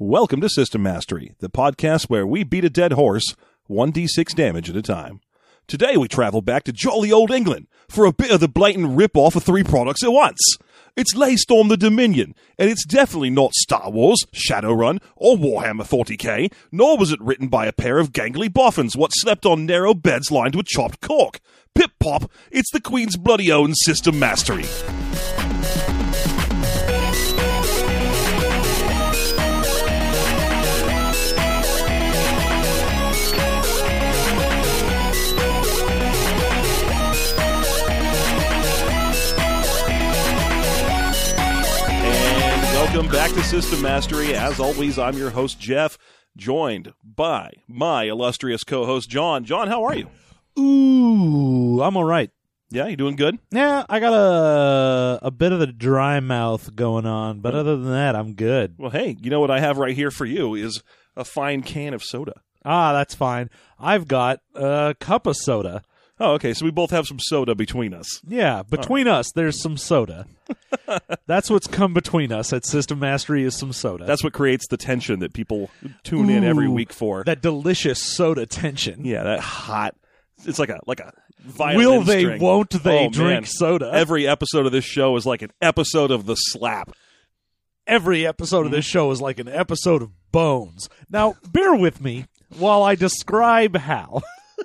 Welcome to System Mastery, the podcast where we beat a dead horse 1d6 damage at a time. Today we travel back to jolly old England for a bit of the blatant rip-off of three products at once. It's Laystorm the Dominion, and it's definitely not Star Wars, Shadowrun, or Warhammer 40k, nor was it written by a pair of gangly boffins what slept on narrow beds lined with chopped cork. Pip-pop, it's the Queen's bloody own System Mastery. Welcome back to System Mastery. As always, I'm your host, Jeff, joined by my illustrious co-host, John. John, how are you? Ooh, I'm all right. Yeah, you doing good? Yeah, I got a bit of the dry mouth going on, but other than that, I'm good. Well, hey, you know what I have right here for you is a fine can of soda. Ah, that's fine. I've got a cup of soda. Oh, okay, so we both have some soda between us. Yeah, between us, there's some soda. That's what's come between us at System Mastery is some soda. That's what creates the tension that people tune in every week for. That delicious soda tension. Yeah, that hot. It's like a violin Will they, string. won't they Oh, drink man. soda? Every episode of this show is like an episode of The Slap. Every episode of this show is like an episode of Bones. Now, bear with me while I describe how.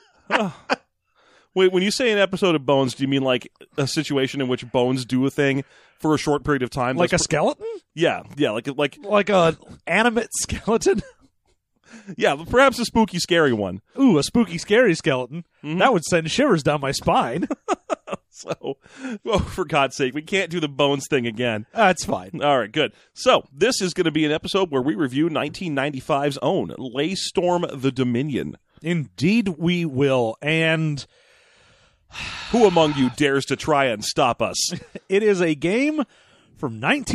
Wait, when you say an episode of Bones, do you mean like a situation in which bones do a thing for a short period of time? Like a skeleton? Yeah, Like a animate skeleton? yeah, perhaps a spooky, scary one. Ooh, a spooky, scary skeleton. Mm-hmm. That would send shivers down my spine. So, oh, for God's sake, we can't do the Bones thing again. That's fine. All right, good. So, this is going to be an episode where we review 1995's own Laystorm the Dominion. Indeed we will, and Who among you dares to try and stop us? it is a game from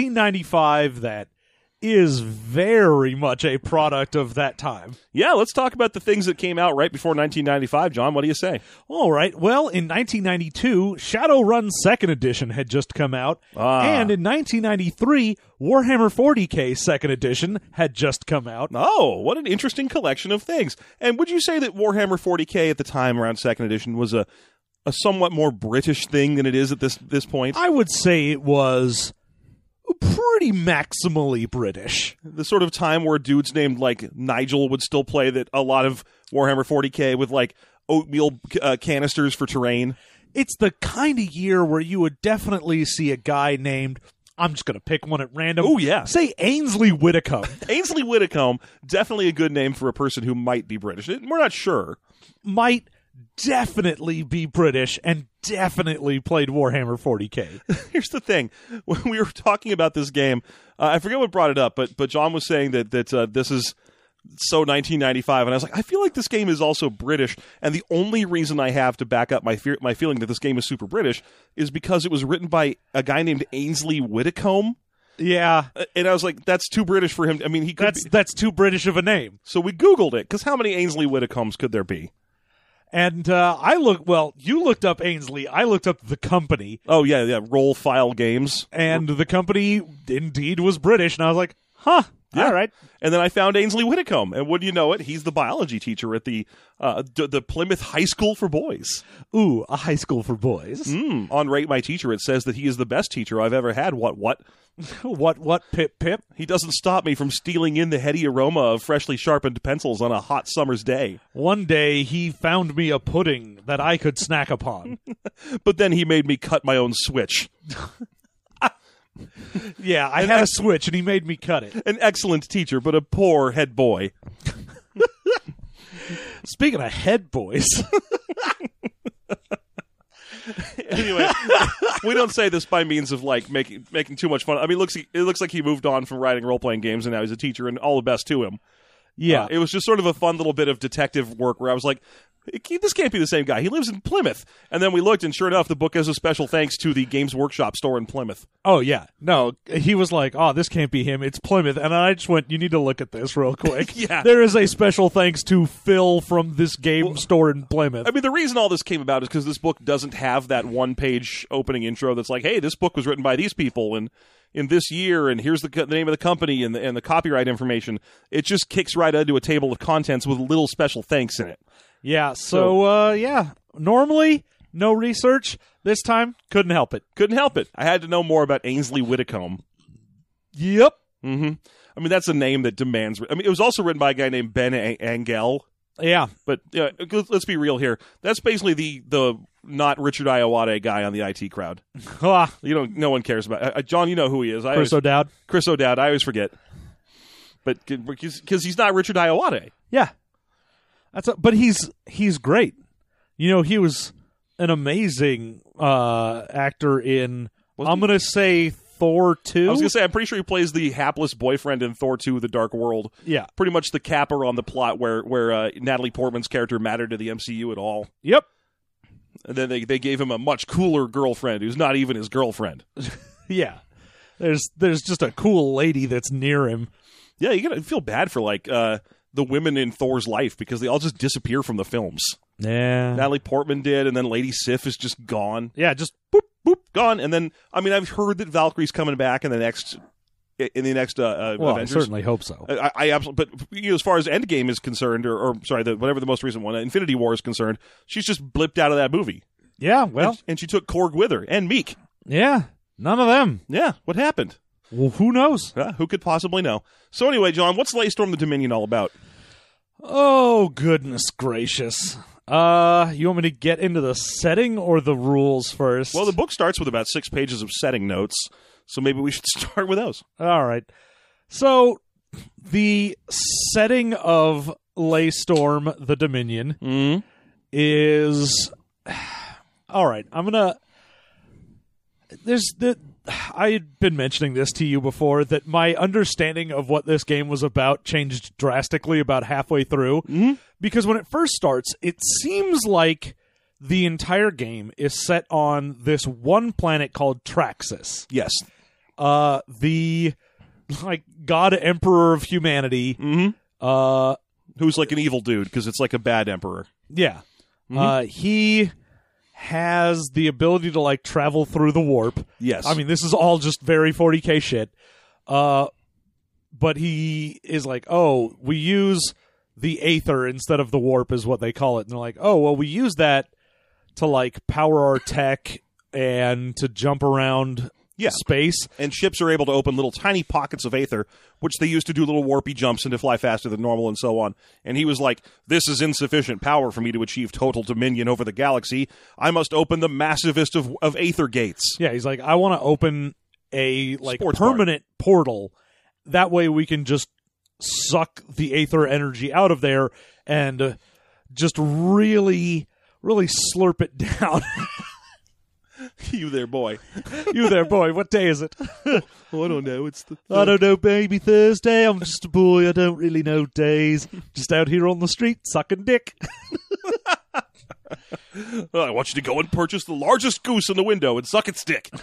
1995 that is very much a product of that time. Yeah, let's talk about the things that came out right before 1995. John, what do you say? All right. Well, in 1992, Shadowrun 2nd Edition had just come out. And in 1993, Warhammer 40k 2nd Edition had just come out. Oh, what an interesting collection of things. And would you say that Warhammer 40k at the time around 2nd Edition was a somewhat more British thing than it is at this point? I would say it was pretty maximally British. The sort of time where dudes named like Nigel would still play that a lot of Warhammer 40k with like oatmeal canisters for terrain. It's the kind of year where you would definitely see a guy named, I'm just going to pick one at random. Oh, yeah. Say Ainsley Whitcomb. Ainsley Whitcomb, definitely a good name for a person who might be British. We're not sure. Might definitely be British and definitely played Warhammer 40k. Here's the thing. When we were talking about this game, I forget what brought it up, but John was saying that this is so 1995, and I was like, I feel like this game is also British, and the only reason I have to back up my feeling that this game is super British is because it was written by a guy named Ainsley Whitcomb. Yeah. And I was like, that's too British for him. I mean, that's too British of a name. So we Googled it, because how many Ainsley Whitcombs could there be? And you looked up Ainsley. I looked up the company. Oh, yeah, Roll File Games. And the company indeed was British. And I was like, huh, yeah. All right. And then I found Ainsley Whitcomb. And wouldn't you know it, he's the biology teacher at the Plymouth High School for Boys. Ooh, a high school for boys. On Rate My Teacher, it says that he is the best teacher I've ever had. What? What, pip? He doesn't stop me from stealing in the heady aroma of freshly sharpened pencils on a hot summer's day. One day, he found me a pudding that I could snack upon. But then he made me cut my own switch. Yeah, I had a switch, and he made me cut it. An excellent teacher, but a poor head boy. Speaking of head boys... Anyway, we don't say this by means of like making too much fun. I mean, it looks like he moved on from writing role-playing games, and now he's a teacher, and all the best to him. Yeah. It was just sort of a fun little bit of detective work where I was like, this can't be the same guy. He lives in Plymouth. And then we looked, and sure enough, the book has a special thanks to the Games Workshop store in Plymouth. Oh, yeah. No, he was like, oh, this can't be him. It's Plymouth. And I just went, you need to look at this real quick. Yeah. There is a special thanks to Phil from this game store in Plymouth. I mean, the reason all this came about is because this book doesn't have that one-page opening intro that's like, hey, this book was written by these people, and in this year, and here's the name of the company and the copyright information. It just kicks right into a table of contents with little special thanks in it. Yeah, so normally, no research. This time, couldn't help it. Couldn't help it. I had to know more about Ainsley Whitcomb. Yep. Mm-hmm. I mean, that's a name that demands... I mean, it was also written by a guy named Ben Angel. Yeah. But let's be real here. That's basically the not Richard Iowade guy on the IT Crowd. No one cares about... John, you know who he is. Chris O'Dowd. Chris O'Dowd. I always forget. But because he's not Richard Iowade. Yeah. But he's great. He was an amazing actor in... I'm going to say Thor 2. I was going to say, I'm pretty sure he plays the hapless boyfriend in Thor 2, The Dark World. Yeah. Pretty much the capper on the plot where Natalie Portman's character mattered to the MCU at all. Yep. And then they gave him a much cooler girlfriend who's not even his girlfriend. Yeah. There's just a cool lady that's near him. Yeah, you got to feel bad for, the women in Thor's life because they all just disappear from the films. Yeah. Natalie Portman did, and then Lady Sif is just gone. Yeah, just boop, boop, gone. And then, I mean, I've heard that Valkyrie's coming back in the next Avengers. I certainly hope so. I absolutely, but as far as Endgame is concerned, or whatever the most recent one, Infinity War is concerned, she's just blipped out of that movie. Yeah, well. And she took Korg with her, and Meek. Yeah, none of them. Yeah, what happened? Well, who knows? Who could possibly know? So anyway, John, what's Laystorm the Dominion all about? Oh, goodness gracious. You want me to get into the setting or the rules first? Well, the book starts with about 6 pages of setting notes, so maybe we should start with those. All right. So, the setting of Laystorm the Dominion is... All right, I'm going to... I had been mentioning this to you before, that my understanding of what this game was about changed drastically about halfway through. Mm-hmm. Because when it first starts, it seems like the entire game is set on this one planet called Traxxas. Yes. The god emperor of humanity. Mm-hmm. Who's like an evil dude, because it's like a bad emperor. Yeah. Mm-hmm. He has the ability to travel through the warp. Yes. I mean, this is all just very 40K shit. But he is we use the Aether instead of the warp is what they call it. And they're like, oh, well, we use that to power our tech and to jump around space. And ships are able to open little tiny pockets of Aether, which they use to do little warpy jumps and to fly faster than normal and so on. And he was like, this is insufficient power for me to achieve total dominion over the galaxy. I must open the massivest of Aether gates. Yeah, he's like, I want to open a Sports permanent portal. That way we can just suck the Aether energy out of there and just really, really slurp it down. You there, boy. You there, boy. What day is it? I don't know. It's the... I don't know, baby. Thursday. I'm just a boy. I don't really know days. Just out here on the street sucking dick. I want you to go and purchase the largest goose in the window and suck its dick.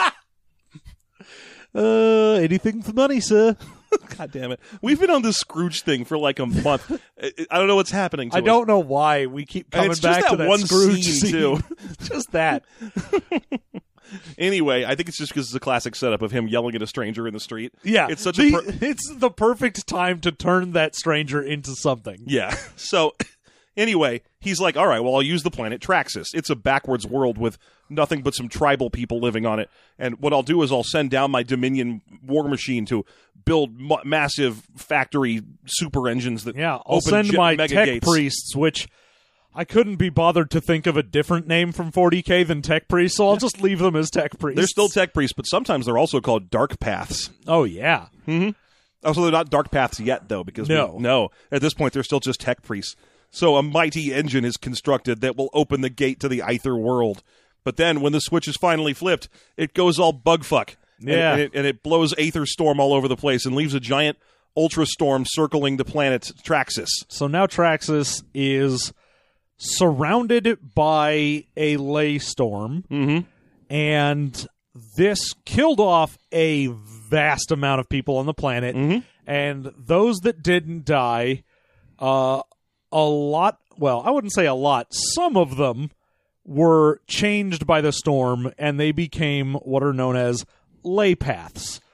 Anything for money, sir. God damn it. We've been on this Scrooge thing for a month. I don't know what's happening to us. I don't know why we keep coming back to that one Scrooge scene, too. Just that. Anyway, I think it's just because it's a classic setup of him yelling at a stranger in the street. Yeah. It's such it's the perfect time to turn that stranger into something. Yeah. So... Anyway, he's like, all right, well, I'll use the planet Traxxas. It's a backwards world with nothing but some tribal people living on it. And what I'll do is I'll send down my Dominion war machine to build massive factory super engines that I'll send my tech gates. priests, which I couldn't be bothered to think of a different name from 40K than tech priests, so I'll just leave them as tech priests. They're still tech priests, but sometimes they're also called dark paths. Oh, yeah. Mm-hmm. Also, they're not dark paths yet, though, because no. At this point, they're still just tech priests. So a mighty engine is constructed that will open the gate to the Aether world. But then, when the switch is finally flipped, it goes all bugfuck. Yeah. And it blows Aether storm all over the place and leaves a giant ultra storm circling the planet Traxxas. So now Traxxas is surrounded by a Laystorm, and this killed off a vast amount of people on the planet, and those that didn't die... a lot, well, I wouldn't say a lot, some of them were changed by the storm, and they became what are known as lay paths.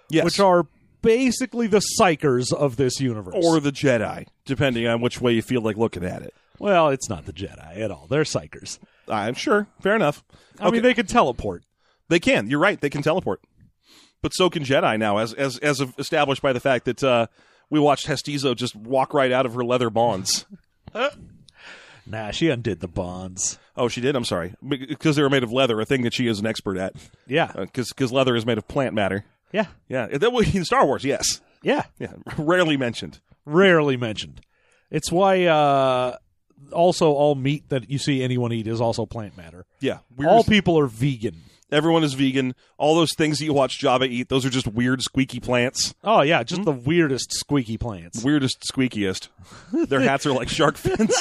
Yes. which are basically the Psychers of this universe. Or the Jedi, depending on which way you feel like looking at it. Well, it's not the Jedi at all. They're Psychers. I'm sure. Fair enough. I mean, they can teleport. They can. You're right. They can teleport. But so can Jedi now, as established by the fact that we watched Hestizo just walk right out of her leather bonds. Nah, she undid the bonds. Oh, she did? I'm sorry. Because they were made of leather, a thing that she is an expert at. Yeah. Because leather is made of plant matter. Yeah. Yeah. In Star Wars, yes. Yeah. Yeah. Rarely mentioned. Rarely mentioned. It's why also all meat that you see anyone eat is also plant matter. Yeah. All people are vegan. Everyone is vegan. All those things that you watch Jabba eat, those are just weird, squeaky plants. Oh, yeah, just the weirdest squeaky plants. Weirdest, squeakiest. Their hats are like shark fins.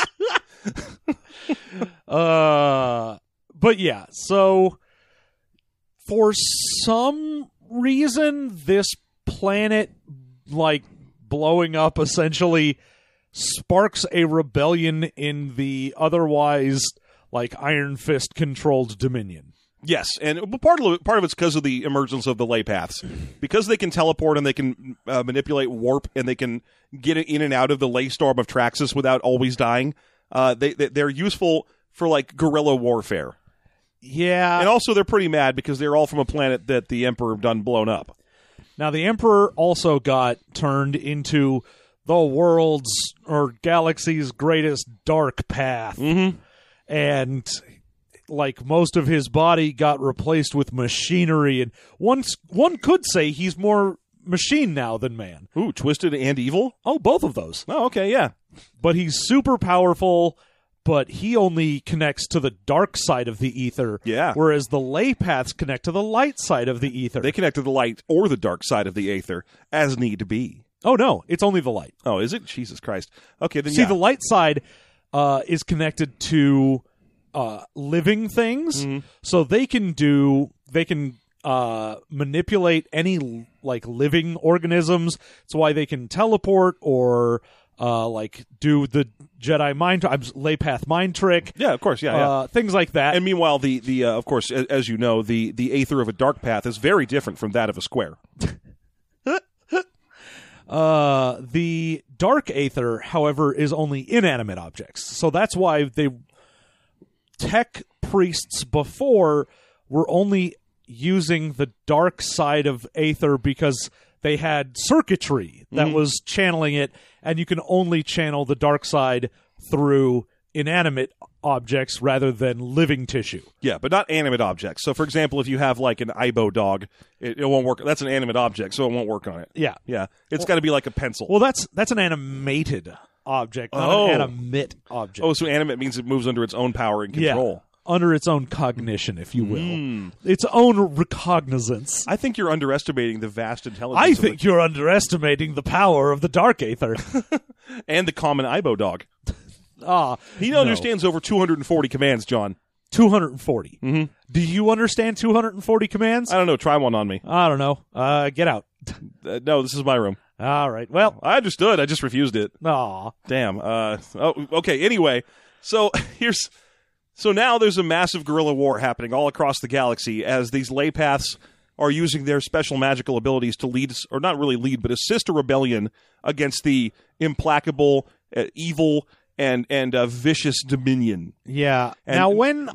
But yeah, so for some reason, this planet, like, blowing up essentially sparks a rebellion in the otherwise, like, Iron Fist-controlled Dominion. Yes, and part of it's because of the emergence of the lay paths. Because they can teleport and they can manipulate warp and they can get in and out of the lay storm of Traxxas without always dying, they're useful for, like, guerrilla warfare. Yeah. And also they're pretty mad because they're all from a planet that the Emperor done blown up. Now, the Emperor also got turned into the world's or galaxy's greatest dark path. Mm-hmm. And, like, most of his body got replaced with machinery. And one could say he's more machine now than man. Ooh, twisted and evil? Oh, both of those. Oh, okay, yeah. But he's super powerful, but he only connects to the dark side of the ether. Yeah. Whereas the lay paths connect to the light side of the ether. They connect to the light or the dark side of the aether, as need to be. Oh, no, it's only the light. Oh, is it? Jesus Christ. Okay, then See, the light side is connected to living things, so they can manipulate any, like, living organisms. It's why they can teleport or like do the Jedi mind lay path mind trick. Yeah, of course, yeah. Things like that. And meanwhile, the of course, as you know, the aether of a dark path is very different from that of a square. The dark aether, however, is only inanimate objects. So that's why tech priests before were only using the dark side of aether because they had circuitry that was channeling it, and you can only channel the dark side through inanimate objects rather than living tissue. Yeah, but not animate objects. So, for example, if you have, like, an Aibo dog, it won't work. That's an animate object, so it won't work on it. Yeah. Yeah. It's got to be like a pencil. Well, that's an animated object, not an animate object. Oh, so animate means it moves under its own power and control. Under its own cognition, if you will. Its own recognizance. I think you're underestimating the vast intelligence. I think you're underestimating the power of the dark aether. And the common Aibo dog. He no. understands over 240 commands, John. 240. Mm-hmm. Do you understand 240 commands? I don't know. Try one on me. I don't know. Get out. No, this is my room. All right. Well, I understood. I just refused it. Aw. Damn. Okay. Anyway, so now there's a massive guerrilla war happening all across the galaxy as these lay paths are using their special magical abilities to lead, or not really lead, but assist a rebellion against the implacable, evil, and vicious Dominion. Yeah. Now, when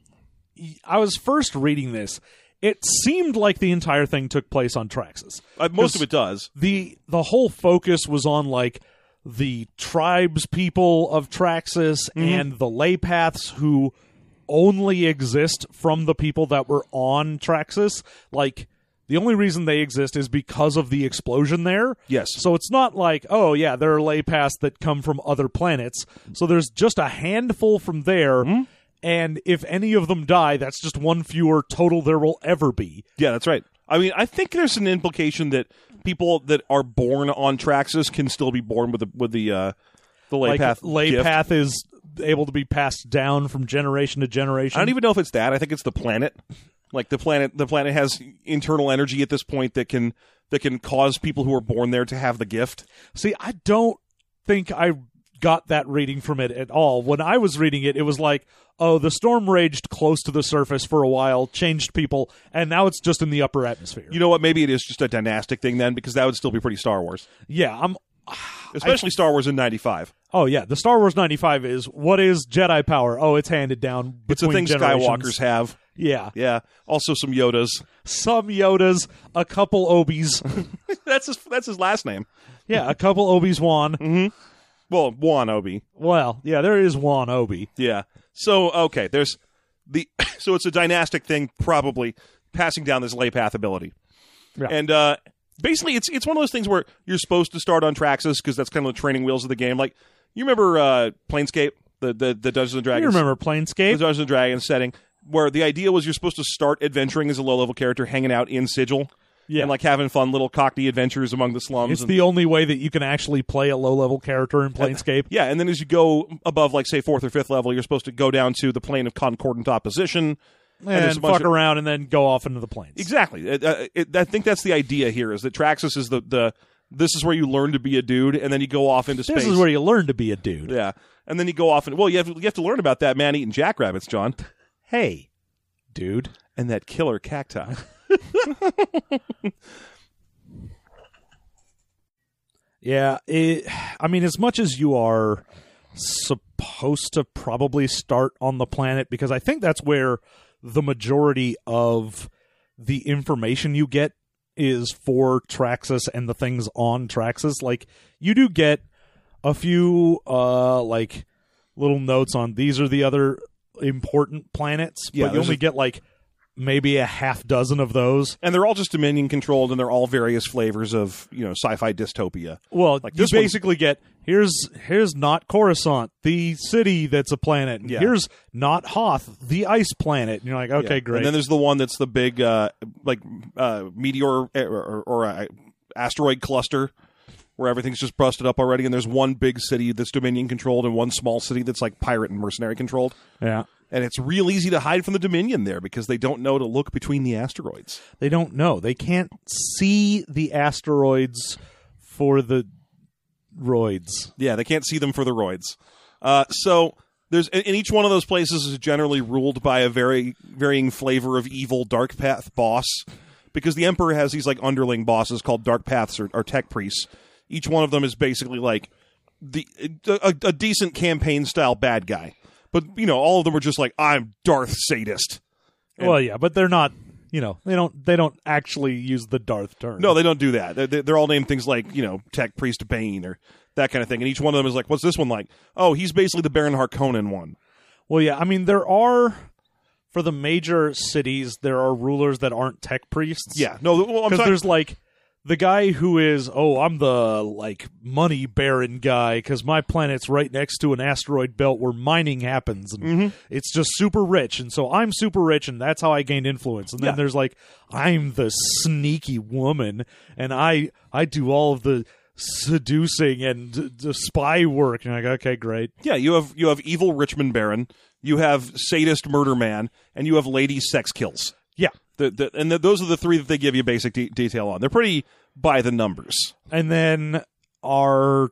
I was first reading this, it seemed like the entire thing took place on Traxxas. Most of it does. The whole focus was on, like, the tribes people of Traxxas and the lay paths who only exist from the people that were on Traxxas. Like, the only reason they exist is because of the explosion there. Yes. So it's not like, oh, yeah, there are lay paths that come from other planets. So there's just a handful from there. And if any of them die, that's just one fewer total there will ever be. Yeah, that's right. I mean, I think there's an implication that people that are born on Traxxas can still be born with the lay path. Lay gift. path is able to be passed down from generation to generation. I don't even know if it's that. I think it's the planet. Like the planet has internal energy at this point that can cause people who are born there to have the gift. See, I don't think I got that reading from it at all. When I was reading it, it was like, oh, the storm raged close to the surface for a while, changed people, and now it's just in the upper atmosphere. You know what? Maybe it is just a dynastic thing then, because that would still be pretty Star Wars. Yeah, Especially Star Wars in 95. Oh, yeah. The Star Wars 95 is, what is Jedi power? Oh, it's handed down It's a between thing generations. Skywalkers have. Yeah. Yeah. Also some Yodas. Some Yodas, a couple Obis. That's his last name. Yeah, a couple Obi-Wan. Well, Wan Obi. Well, yeah, there is one Obi. Yeah. So, okay, there's so it's a dynastic thing, probably passing down this lay path ability. Yeah. And basically it's one of those things where you're supposed to start on Traxxas because that's kind of the training wheels of the game. Like, you remember Planescape, the Dungeons and Dragons? You remember The Planescape? Dungeons and Dragons setting, where the idea was you're supposed to start adventuring as a low-level character, hanging out in Sigil, Yeah. and like having fun little Cockney adventures among the slums. It's and, the only way that you can actually play a low-level character in Planescape. yeah, and then as you go above, like, say, 4th or 5th level, you're supposed to go down to the plane of concordant opposition. there's And a bunch fuck around and then go off into the plains. Exactly. I think that's the idea here, is that Traxxas is this is where you learn to be a dude, and then you go off into space. This is where you learn to be a dude. Yeah, and then you go off and, well, you have to learn about that man-eating jackrabbits, John. Hey, dude. And that killer cacti. Yeah, I mean, as much as you are supposed to probably start on the planet, because I think that's where the majority of the information you get is for Traxxas and the things on Traxxas. Like, you do get a few, like, little notes on these are the other important planets, Yeah, but you only get, like, maybe a half dozen of those. And they're all just Dominion controlled, and they're all various flavors of, sci-fi dystopia. Well, Like you this one- basically get here's not Coruscant, the city that's a planet. And Yeah. here's not Hoth, the ice planet. And you're like, okay, Yeah. great. And then there's the one that's the big, meteor or asteroid cluster, where everything's just busted up already, and there's one big city that's Dominion controlled and one small city that's like pirate and mercenary controlled. Yeah. And it's real easy to hide from the Dominion there because they don't know to look between the asteroids. They don't know. They can't see the asteroids for the roids. Yeah, they can't see them for the roids. So there's in each one of those places is generally ruled by a very varying flavor of evil dark path boss, because the Emperor has these like underling bosses called dark paths or tech priests. Each one of them is basically like a decent campaign style bad guy. But, all of them are just like, I'm Darth Sadist. Well, yeah, but they're not. They don't actually use the Darth term. No, they don't do that. They're all named things like, Tech Priest Bane or that kind of thing. And each one of them is like, what's this one like? Oh, he's basically the Baron Harkonnen one. Well, yeah, I mean, there are, for the major cities, there are rulers that aren't tech priests. Yeah. No, well, I'm Because talking... there's like the guy who is, I'm the like money baron guy because my planet's right next to an asteroid belt where mining happens and it's just super rich, and so I'm super rich and that's how I gained influence. And then Yeah. there's like, I'm the sneaky woman and I do all of the seducing and the spy work. And you're like, okay, great. Yeah, you have evil Richmond Baron, you have sadist murder man, and you have lady sex kills. Yeah. Those are the three that they give you basic detail on. They're pretty by the numbers. And then our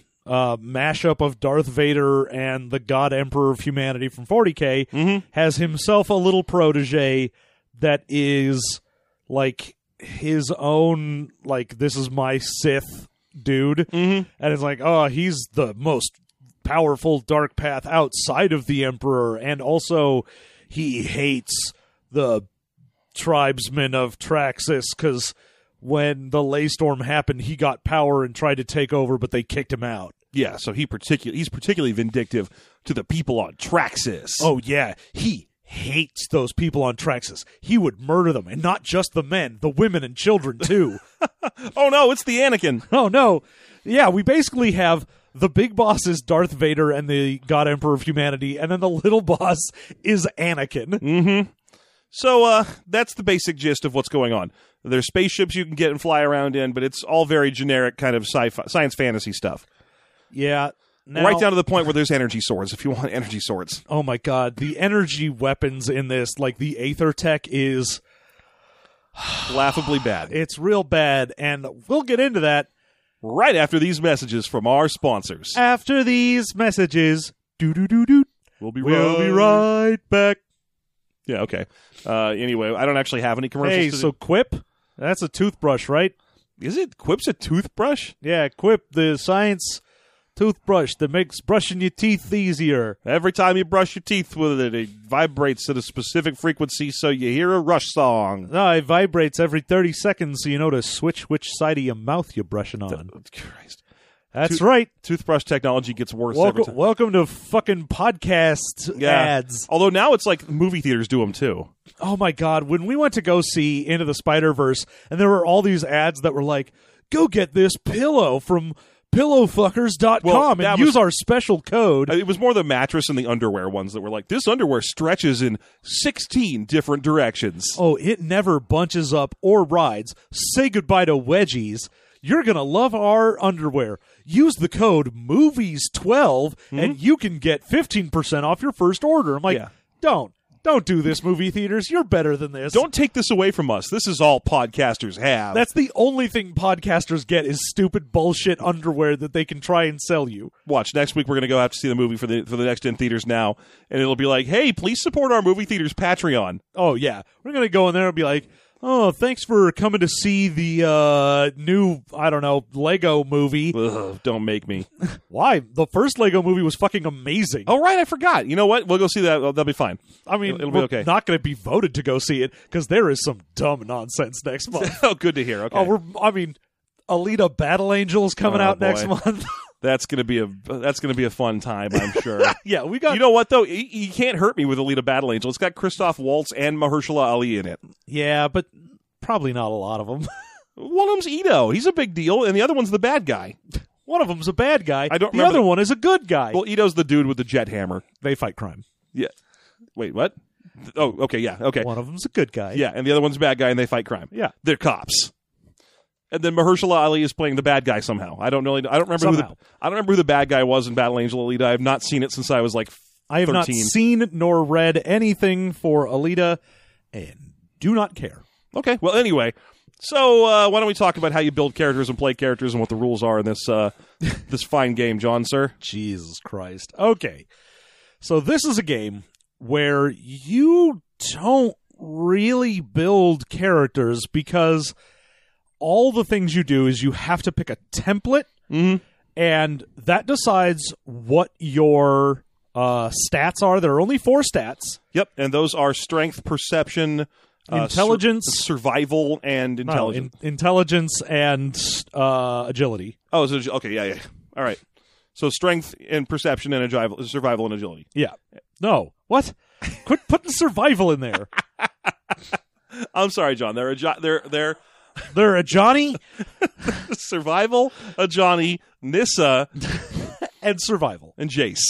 mashup of Darth Vader and the God Emperor of Humanity from 40K has himself a little protege that is like his own, like, this is my Sith dude. And it's like, he's the most powerful dark path outside of the Emperor, and also he hates the tribesmen of Traxxas because when the Laystorm happened, he got power and tried to take over, but they kicked him out. Yeah, so he's particularly vindictive to the people on Traxxas. Oh, yeah. He hates those people on Traxxas. He would murder them, and not just the men, the women and children, too. Oh, no, it's the Anakin. Oh, no. Yeah, we basically have the big boss is Darth Vader and the God Emperor of Humanity, and then the little boss is Anakin. So that's the basic gist of what's going on. There's spaceships you can get and fly around in, but it's all very generic kind of sci-fi, science fantasy stuff. Yeah. Now, Right down to the point where there's energy swords, if you want energy swords. oh my god, the energy weapons in this, like the Aether Tech, Laughably bad. it's real bad, and we'll get into that. right after these messages from our sponsors. After these messages, do. We'll be right back. Yeah, okay. Anyway, I don't actually have any commercials. Hey, so Quip, that's a toothbrush, right? Is it? Quip's a toothbrush? Yeah, Quip, the science toothbrush that makes brushing your teeth easier. Every time you brush your teeth with it, it vibrates at a specific frequency so you hear a Rush song. No, it vibrates every 30 seconds so you know to switch which side of your mouth you're brushing on. Christ. That's right. Toothbrush technology gets worse every time. Welcome to fucking podcast ads. Although now it's like movie theaters do them too. Oh my God. When we went to go see Into the Spider-Verse, and there were all these ads that were like, go get this pillow from pillowfuckers.com Well, and use our special code. It was more the mattress and the underwear ones that were like, this underwear stretches in 16 different directions. Oh, it never bunches up or rides. Say goodbye to wedgies. You're going to love our underwear. Use the code MOVIES12 and you can get 15% off your first order. I'm like, Yeah. Don't do this, movie theaters. You're better than this. Don't take this away from us. This is all podcasters have. That's the only thing podcasters get is stupid bullshit underwear that they can try and sell you. Watch, next week we're going to go have to see the movie for the next in theaters now, and it'll be like, hey, please support our movie theaters Patreon. Oh, yeah. We're going to go in there and be like, oh, thanks for coming to see the new, I don't know, Lego movie. Ugh, don't make me. Why? The first Lego movie was fucking amazing. Oh, right, I forgot. You know what? We'll go see that. That'll be fine. I mean, it'll be okay. Not going to be voted to go see it because there is some dumb nonsense next month. Oh, good to hear. Okay. Alita Battle Angel is coming out next boy. month. That's gonna be a fun time, I'm sure. Yeah, we got. You know what though? You can't hurt me with Alita Battle Angel. It's got Christoph Waltz and Mahershala Ali in it. Yeah, but probably not a lot of them. One of them's Ito. He's a big deal, and the other one's the bad guy. One of them's a bad guy. I don't the remember other one is a good guy. Well, Ito's the dude with the jet hammer. They fight crime. Yeah. Wait, what? Oh, okay, yeah, okay. One of them's a good guy. Yeah, and the other one's a bad guy, and they fight crime. Yeah. They're cops. And then Mahershala Ali is playing the bad guy somehow. I don't remember who the bad guy was in Battle Angel Alita. I have not seen it since I was like 13. I have not seen nor read anything for Alita, and do not care. Okay, well, anyway, so why don't we talk about how you build characters and play characters and what the rules are in this this fine game, John, sir? Jesus Christ. Okay, so this is a game where you don't really build characters because all the things you do is you have to pick a template, and that decides what your stats are. There are only 4 stats. Yep, and those are strength, perception, intelligence, survival, and intelligence. Intelligence and agility. Oh, okay, yeah. All right. So strength and perception and survival and agility. Yeah. No. What? Quit putting survival in there. I'm sorry, John. They're a Johnny, survival, a Johnny, Nissa, and survival, and Jace.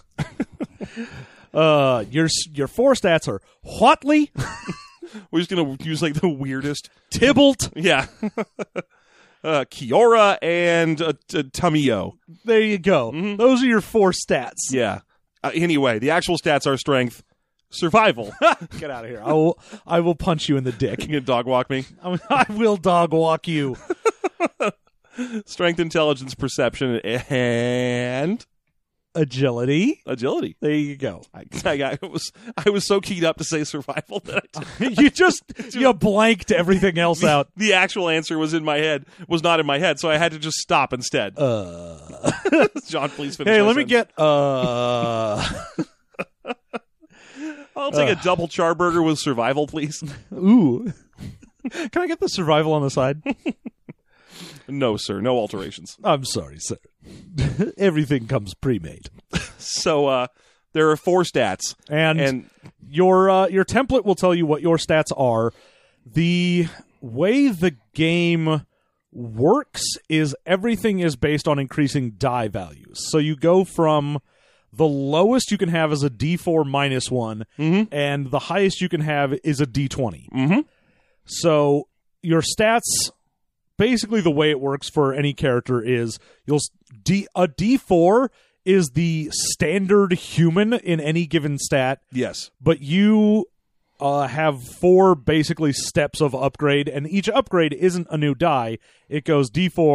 Your 4 stats are Whatley. We're just gonna use like the weirdest Tybalt. Yeah. Kiora and Tamio. There you go. Mm-hmm. Those are your 4 stats. Yeah. Anyway, the actual stats are strength, survival. Get out of here. I will punch you in the dick. You gonna dog walk me? I will dog walk you. Strength, intelligence, perception, and agility. There you go. I was so keyed up to say survival that you blanked everything else out. The actual answer was not in my head, so I had to just stop instead. John, please finish. Hey, let me get I'll take a double charburger with survival, please. Ooh. Can I get the survival on the side? No, sir. No alterations. I'm sorry, sir. Everything comes pre-made. So there are 4 stats, and your template will tell you what your stats are. The way the game works is everything is based on increasing die values. So you go from the lowest you can have is a D4 -1, and the highest you can have is a D20. Mm-hmm. So your stats, basically the way it works for any character is a D4 is the standard human in any given stat. Yes. But you have 4 basically steps of upgrade, and each upgrade isn't a new die. It goes D4,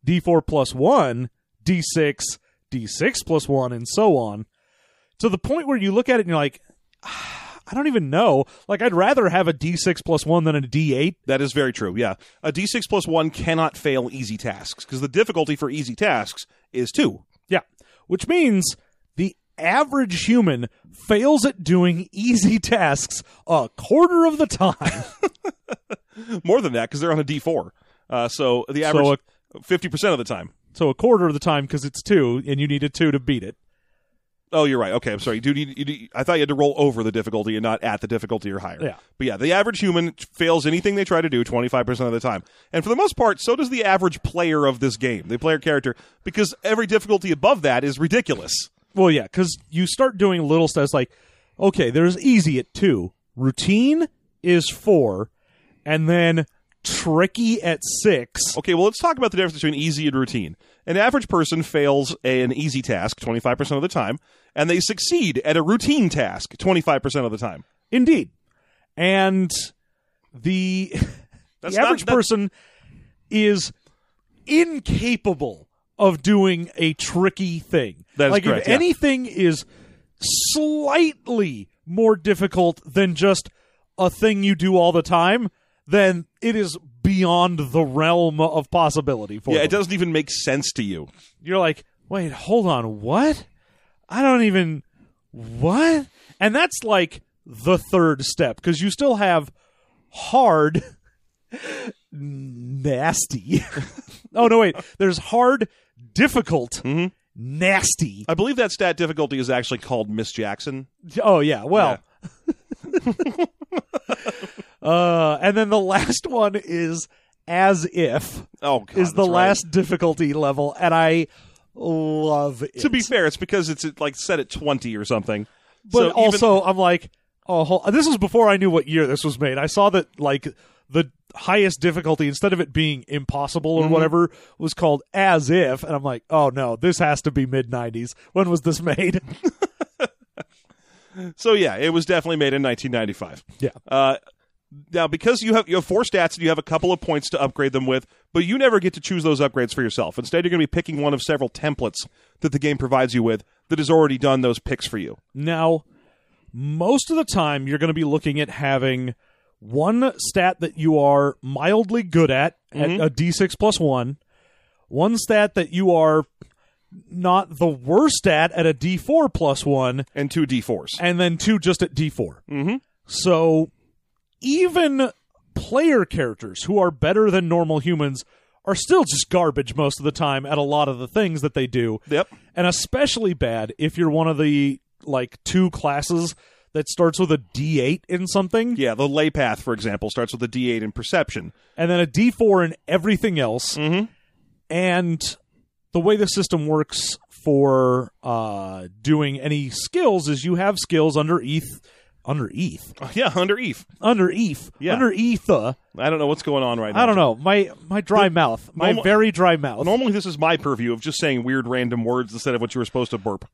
D4 plus 1, D6, D6 plus 1, and so on, to the point where you look at it and you're like, I don't even know. Like, I'd rather have a D6 plus 1 than a D8. That is very true, yeah. A D6 plus 1 cannot fail easy tasks, because the difficulty for easy tasks is 2. Yeah, which means the average human fails at doing easy tasks a quarter of the time. More than that, because they're on a D4. So the average 50% of the time. So a quarter of the time, because it's 2, and you need a 2 to beat it. Oh, you're right. Okay, I'm sorry. I thought you had to roll over the difficulty and not at the difficulty or higher. Yeah. But yeah, the average human fails anything they try to do 25% of the time. And for the most part, so does the average player of this game, the player character, because every difficulty above that is ridiculous. Well, yeah, because you start doing little stats like, okay, there's easy at 2, routine is 4, and then tricky at 6. Okay, well, let's talk about the difference between easy and routine. An average person fails an easy task 25% of the time, and they succeed at a routine task 25% of the time. Indeed. And the average person is incapable of doing a tricky thing. That is like, correct, if yeah. anything is slightly more difficult than just a thing you do all the time, then it is beyond the realm of possibility for them. It doesn't even make sense to you. You're like, wait, hold on, what? What? And that's like the third step, because you still have hard, nasty. Oh, no, wait. There's hard, difficult, nasty. I believe that stat difficulty is actually called Miss Jackson. Oh, yeah, well. Yeah. And then the last one is as if. Oh, God, is the that's right. last difficulty level, and I love it. To be fair, it's because it's like set at 20 or something. But So also, I'm like, this was before I knew what year this was made. I saw that like the highest difficulty, instead of it being impossible or whatever, was called as if, and I'm like, oh no, this has to be mid-90s. When was this made? So yeah, it was definitely made in 1995. Yeah. Now, because you have 4 stats and you have a couple of points to upgrade them with, but you never get to choose those upgrades for yourself. Instead, you're going to be picking one of several templates that the game provides you with that has already done those picks for you. Now, most of the time, you're going to be looking at having one stat that you are mildly good at a D6 plus 1, one stat that you are not the worst at a D4 plus 1, And 2 D4s. and then 2 just at D4. Mm-hmm. So even player characters who are better than normal humans are still just garbage most of the time at a lot of the things that they do. Yep. And especially bad if you're one of the like 2 classes that starts with a D8 in something, Yeah, the lay path, for example, starts with a D8 in perception. and then a D4 in everything else. Mm-hmm. And the way the system works for doing any skills is you have skills under ETH. Yeah, under ETH. Yeah. Under ether. I don't know what's going on right now. I don't know. My dry mouth. My very dry mouth. Normally, this is my purview of just saying weird random words instead of what you were supposed to burp.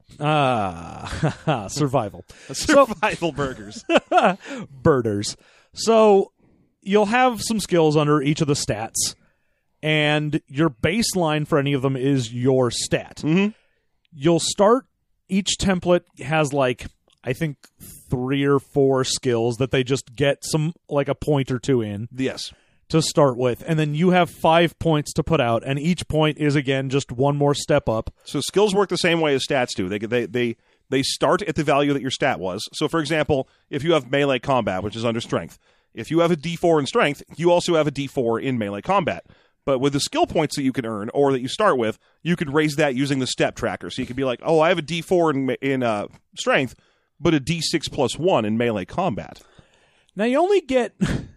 Survival. Survival burgers. Birders. So you'll have some skills under each of the stats, and your baseline for any of them is your stat. Mm-hmm. You'll start, each template has like, I think 3 or 4 skills that they just get some, like a point or 2 in Yes. to start with. And then you have 5 points to put out, and each point is, again, just one more step up. So skills work the same way as stats do. They start at the value that your stat was. So, for example, if you have melee combat, which is under strength, if you have a D4 in strength, you also have a D4 in melee combat. But with the skill points that you can earn, or that you start with, you could raise that using the step tracker. So you could be like, oh, I have a D4 in strength, but a D6 plus 1 in melee combat. Now, you only get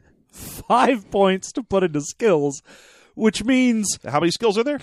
5 points to put into skills, which means... How many skills are there?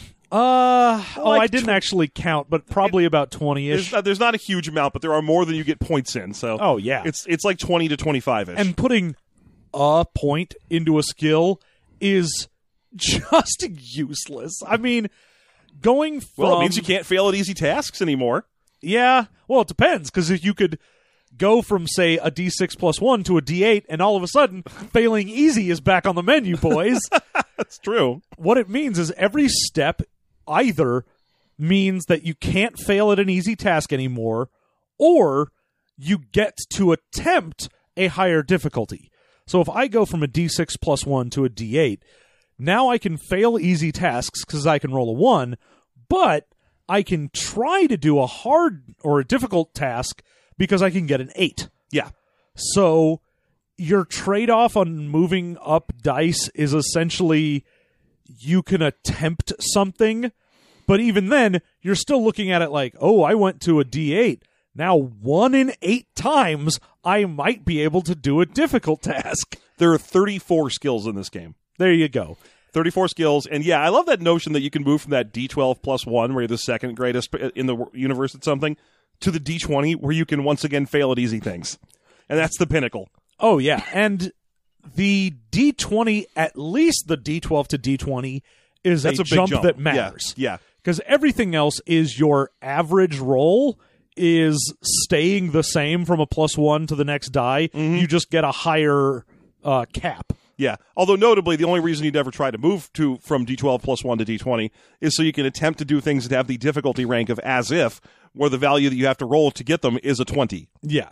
I didn't actually count, but probably about 20-ish. There's not a huge amount, but there are more than you get points in. So Oh, yeah. it's like 20 to 25-ish. And putting a point into a skill is just useless. I mean, going from... Well, it means you can't fail at easy tasks anymore. Yeah, well, it depends, because if you could go from, say, a D6 plus 1 to a D8, and all of a sudden, failing easy is back on the menu, boys. That's true. What it means is every step either means that you can't fail at an easy task anymore, or you get to attempt a higher difficulty. So if I go from a D6 plus 1 to a D8, now I can fail easy tasks because I can roll a 1, but I can try to do a hard or a difficult task because I can get an 8. Yeah. So your trade-off on moving up dice is essentially you can attempt something, but even then, you're still looking at it like, oh, I went to a D8. Now, 1 in 8 times, I might be able to do a difficult task. There are 34 skills in this game. There you go. 34 skills. And yeah, I love that notion that you can move from that D12 plus 1, where you're the second greatest in the universe at something, to the D20, where you can once again fail at easy things. And that's the pinnacle. Oh, yeah. And the D20, at least the D12 to D20, is a jump that matters. Yeah. Because everything else is your average roll is staying the same from a plus 1 to the next die. Mm-hmm. You just get a higher cap. Yeah. Although notably, the only reason you'd ever try to move from D12 plus 1 to D20 is so you can attempt to do things that have the difficulty rank of as if, where the value that you have to roll to get them is a 20. Yeah.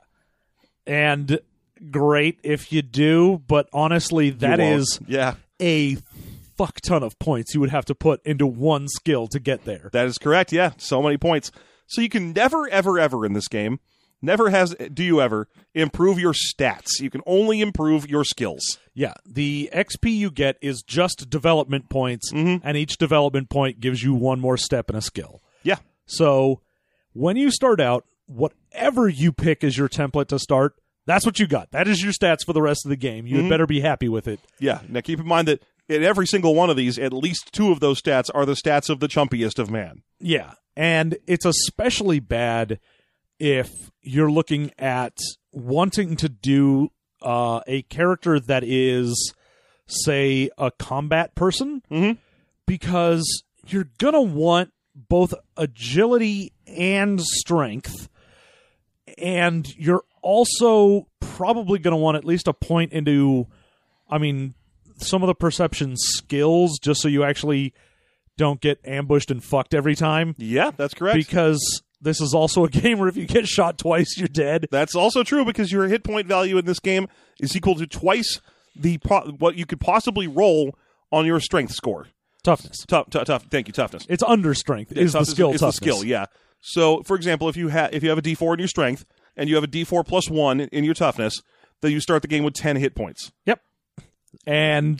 And great if you do, but honestly, that is a fuck ton of points you would have to put into one skill to get there. That is correct, yeah. So many points. So you can never, ever, ever in this game, do you ever, improve your stats. You can only improve your skills. Yeah, the XP you get is just development points, and each development point gives you one more step in a skill. Yeah. So when you start out, whatever you pick as your template to start, that's what you got. That is your stats for the rest of the game. You had better be happy with it. Yeah. Now keep in mind that in every single one of these, at least 2 of those stats are the stats of the chumpiest of man. Yeah. And it's especially bad if you're looking at wanting to do a character that is, say, a combat person, because you're going to want both agility and strength, and you're also probably going to want at least a point into, some of the perception skills, just so you actually don't get ambushed and fucked every time. Yeah, that's correct. Because this is also a game where if you get shot twice, you're dead. That's also true, because your hit point value in this game is equal to twice what you could possibly roll on your strength score. Toughness. Thank you, toughness. It's under strength. Is the skill it's toughness. The skill, yeah. So, for example, if you have a D4 in your strength and you have a D4 plus 1 in your toughness, then you start the game with 10 hit points. Yep. And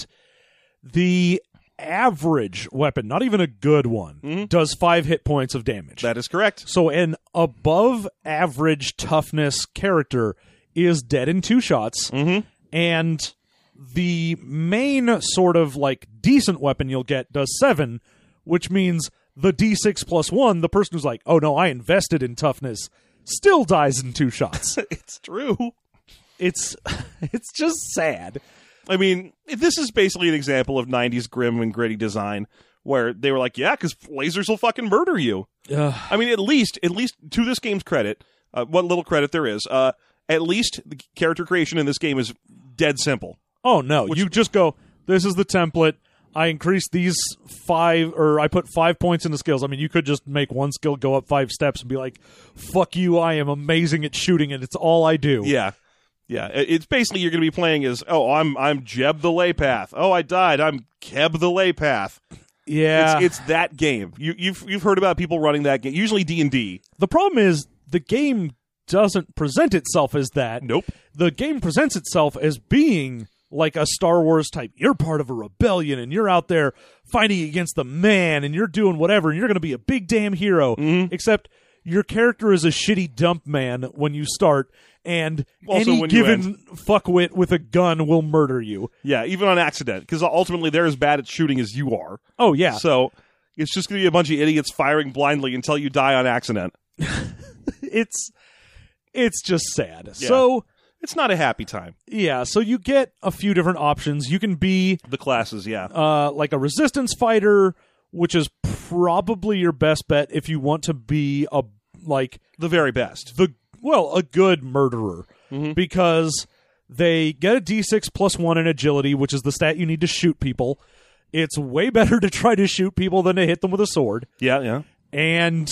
the average weapon, not even a good one, does 5 hit points of damage. That is correct. So an above average toughness character is dead in 2 shots, and the main sort of decent weapon you'll get does 7, which means the D6 plus 1, the person who's like, oh no, I invested in toughness, still dies in 2 shots. It's true. It's just sad. This is basically an example of 90s grim and gritty design, where they were like, yeah, because lasers will fucking murder you. At least to this game's credit, what little credit there is, at least the character creation in this game is dead simple. Oh, no. You just go, this is the template. I increased these 5, or I put 5 points into skills. You could just make one skill go up 5 steps and be like, fuck you, I am amazing at shooting, and it's all I do. Yeah. Yeah, it's basically you're going to be playing as, I'm Jeb the Laypath. Oh, I died. I'm Keb the Laypath. Yeah. It's that game. You've heard about people running that game, usually D&D. The problem is the game doesn't present itself as that. Nope. The game presents itself as being like a Star Wars type. You're part of a rebellion, and you're out there fighting against the man, and you're doing whatever, and you're going to be a big damn hero. Except your character is a shitty dump man when you start, and also any given fuckwit with a gun will murder you. Yeah, even on accident, because ultimately they're as bad at shooting as you are. Oh, yeah. So it's just going to be a bunch of idiots firing blindly until you die on accident. It's just sad. Yeah. So it's not a happy time. Yeah, so you get a few different options. You can be the classes, yeah. Like a resistance fighter, which is probably your best bet if you want to be the very best. A good murderer, because they get a D6 plus 1 in agility, which is the stat you need to shoot people. It's way better to try to shoot people than to hit them with a sword. Yeah. And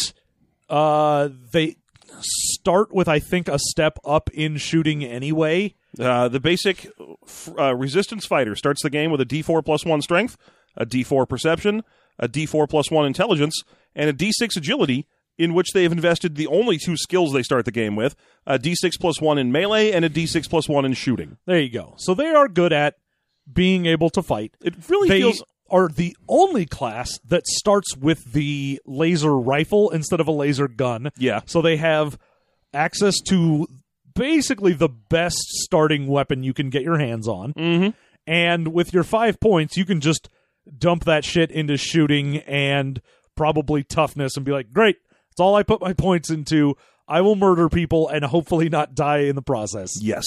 they start with, I think, a step up in shooting anyway. The basic resistance fighter starts the game with a D4 plus 1 strength, a D4 perception, a D4 plus 1 intelligence, and a D6 agility, in which they have invested the only 2 skills they start the game with, a D6 plus 1 in melee and a D6 plus 1 in shooting. There you go. So they are good at being able to fight. It really feels... are the only class that starts with the laser rifle instead of a laser gun. Yeah. So they have access to basically the best starting weapon you can get your hands on. Mm-hmm. And with your 5 points, you can just dump that shit into shooting and probably toughness and be like, great, that's all I put my points into. I will murder people and hopefully not die in the process. Yes.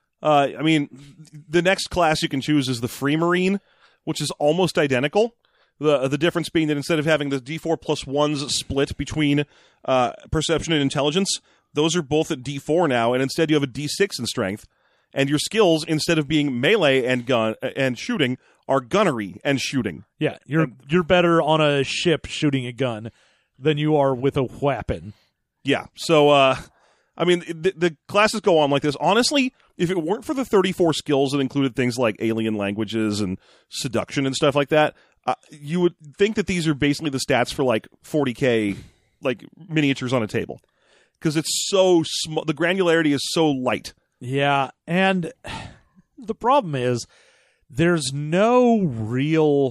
I mean, the next class you can choose is the Free Marine, which is almost identical. The difference being that instead of having the D4 plus 1s split between perception and intelligence, those are both at D4 now, and instead you have a D6 in strength. And your skills, instead of being melee and gun and shooting, are gunnery and shooting. Yeah, you're better on a ship shooting a gun than you are with a weapon. Yeah, so, I mean, the classes go on like this. Honestly, if it weren't for the 34 skills that included things like alien languages and seduction and stuff like that, you would think that these are basically the stats for, like, 40K, like, miniatures on a table. Because it's so small. The granularity is so light. Yeah, and the problem is there's no real...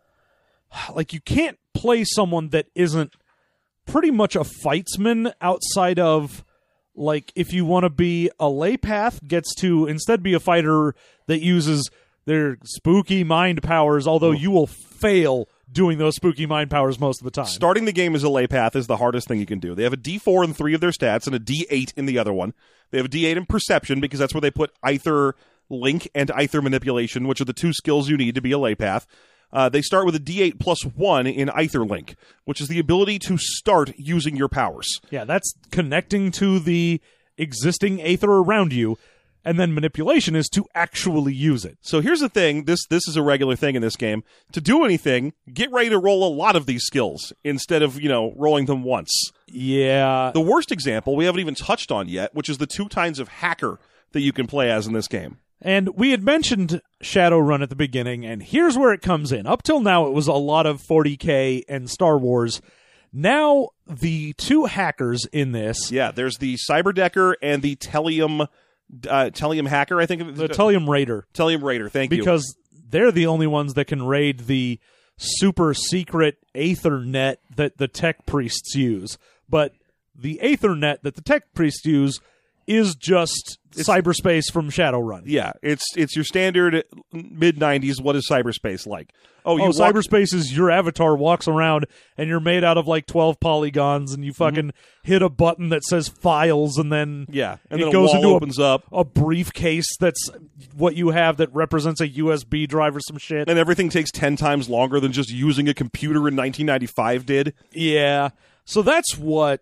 Like, you can't play someone that isn't pretty much a fightsman outside of, like, if you want to be a lay path, gets to instead be a fighter that uses their spooky mind powers, although you will fail doing those spooky mind powers most of the time. Starting the game as a lay path is the hardest thing you can do. They have a D4 in 3 of their stats and a D8 in the other one. They have a D8 in perception because that's where they put Aether Link and Aether Manipulation, which are the 2 skills you need to be a lay path. They start with a D8 plus 1 in Aether Link, which is the ability to start using your powers. Yeah, that's connecting to the existing Aether around you, and then manipulation is to actually use it. So here's the thing, this is a regular thing in this game. To do anything, get ready to roll a lot of these skills instead of, rolling them once. Yeah. The worst example we haven't even touched on yet, which is the 2 kinds of hacker that you can play as in this game. And we had mentioned Shadowrun at the beginning, and here's where it comes in. Up till now, it was a lot of 40K and Star Wars. Now, the 2 hackers in this... Yeah, there's the Cyberdecker and the Tellium hacker, I think. The Tellium Raider. Tellium Raider, thank you. Because they're the only ones that can raid the super secret Aethernet that the tech priests use. But the Aethernet that the tech priests use is just cyberspace from Shadowrun. Yeah, it's your standard mid-90s, what is cyberspace like? Cyberspace is your avatar walks around and you're made out of like 12 polygons and you fucking hit a button that says files and then and it then goes a wall into opens up. A briefcase that's what you have that represents a USB drive or some shit. And everything takes 10 times longer than just using a computer in 1995 did. Yeah. So that's what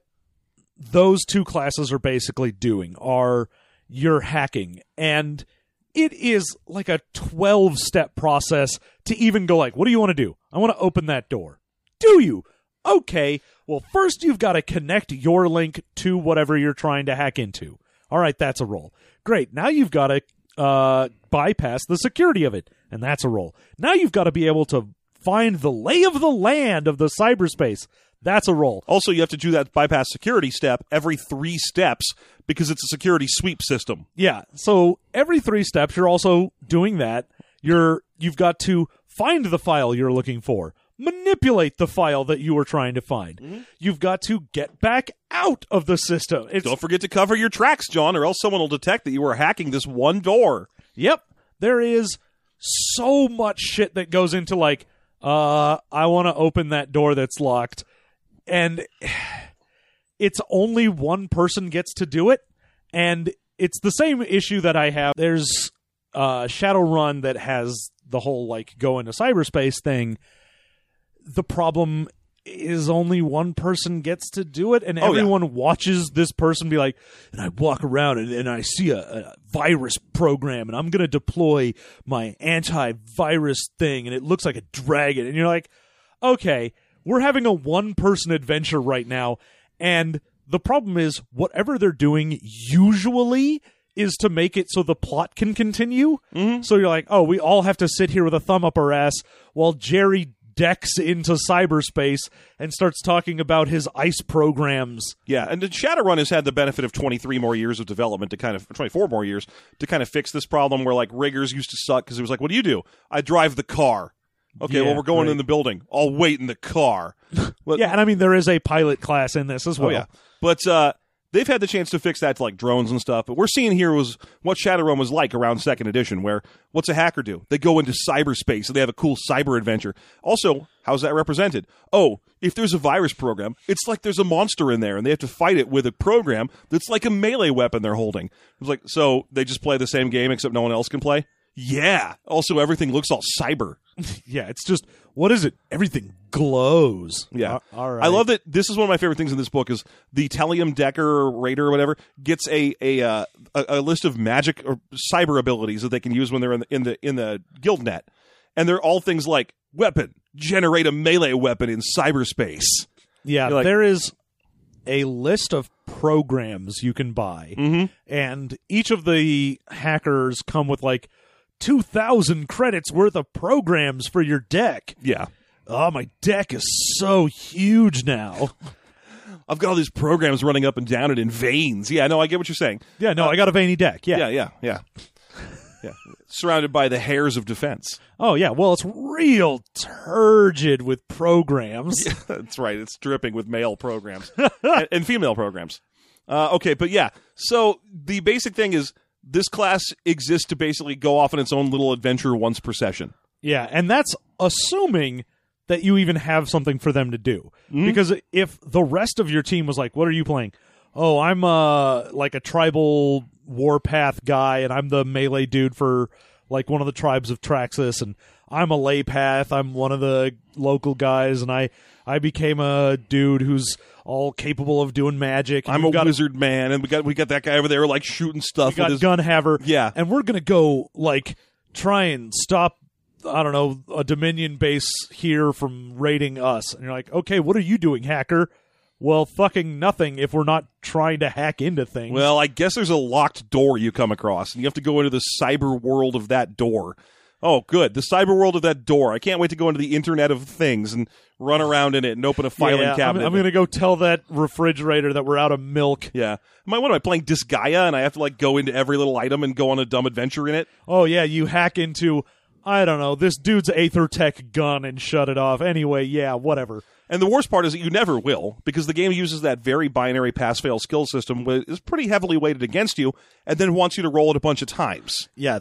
those 2 classes are basically doing, are you're hacking. And it is like a 12-step process to even go like, what do you want to do? I want to open that door. Do you? Okay. Well, first you've got to connect your link to whatever you're trying to hack into. All right, that's a roll. Great. Now you've got to bypass the security of it, and that's a roll. Now you've got to be able to find the lay of the land of the cyberspace. That's a roll. Also, you have to do that bypass security step every 3 steps because it's a security sweep system. Yeah. So every 3 steps, you're also doing that. You've got to find the file you're looking for, manipulate the file that you were trying to find. Mm-hmm. You've got to get back out of the system. Don't forget to cover your tracks, John, or else someone will detect that you were hacking this one door. Yep. There is so much shit that goes into like, I want to open that door that's locked. And it's only one person gets to do it, and it's the same issue that I have. There's Shadowrun that has the whole, like, go into cyberspace thing. The problem is only one person gets to do it, and everyone watches this person be like, and I walk around and I see a virus program, and I'm going to deploy my antivirus thing, and it looks like a dragon. And you're like, okay, we're having a one-person adventure right now, and the problem is whatever they're doing usually is to make it so the plot can continue. Mm-hmm. So you're like, oh, we all have to sit here with a thumb up our ass while Jerry decks into cyberspace and starts talking about his ICE programs. Yeah, and Shadowrun has had the benefit of 23 more years of development to 24 more years to kind of fix this problem where, like, riggers used to suck because it was like, what do? I drive the car. Okay, well, we're going in the building. I'll wait in the car. Yeah, and I mean, there is a pilot class in this as well. Oh, yeah. But they've had the chance to fix that to, like, drones and stuff. But we're seeing here was what Shadowrun was like around 2nd edition, where what's a hacker do? They go into cyberspace, and they have a cool cyber adventure. Also, how's that represented? Oh, if there's a virus program, it's like there's a monster in there, and they have to fight it with a program that's like a melee weapon they're holding. It's like, so they just play the same game except no one else can play? Yeah. Also, everything looks all cyber. Yeah, it's just, what is it? Everything glows. Yeah. All right. I love that this is one of my favorite things in this book is the Tellium Decker or Raider or whatever gets a list of magic or cyber abilities that they can use when they're in the guild net. And they're all things like weapon, generate a melee weapon in cyberspace. Yeah, like, there is a list of programs you can buy. Mm-hmm. And each of the hackers come with like 2,000 credits worth of programs for your deck. Yeah. Oh, my deck is so huge now. I've got all these programs running up and down it in veins. Yeah, no, I get what you're saying. Yeah, no, I got a veiny deck. Yeah. Yeah. Surrounded by the hairs of defense. Oh, yeah. Well, it's real turgid with programs. Yeah, that's right. It's dripping with male programs and female programs. Okay, but yeah. So the basic thing is this class exists to basically go off on its own little adventure once per session. Yeah, and that's assuming that you even have something for them to do. Mm-hmm. Because if the rest of your team was like, what are you playing? Oh, I'm like a tribal warpath guy, and I'm the melee dude for like one of the tribes of Traxxas, and I'm a lay path, I'm one of the local guys, and I became a dude who's all capable of doing magic. I'm a wizard man, and we got that guy over there like shooting stuff. We got Gunhaver. Yeah. And we're going to go like try and stop, I don't know, a Dominion base here from raiding us. And you're like, okay, what are you doing, hacker? Well, fucking nothing if we're not trying to hack into things. Well, I guess there's a locked door you come across, and you have to go into the cyber world of that door. Oh, good. The cyber world of that door. I can't wait to go into the Internet of Things and run around in it and open a filing cabinet. I'm going to go tell that refrigerator that we're out of milk. Yeah. What am I playing Disgaea, and I have to like go into every little item and go on a dumb adventure in it? Oh, yeah. You hack into, I don't know, this dude's Aethertech gun and shut it off. Anyway, yeah, whatever. And the worst part is that you never will, because the game uses that very binary pass-fail skill system, which is pretty heavily weighted against you, and then wants you to roll it a bunch of times. Yeah,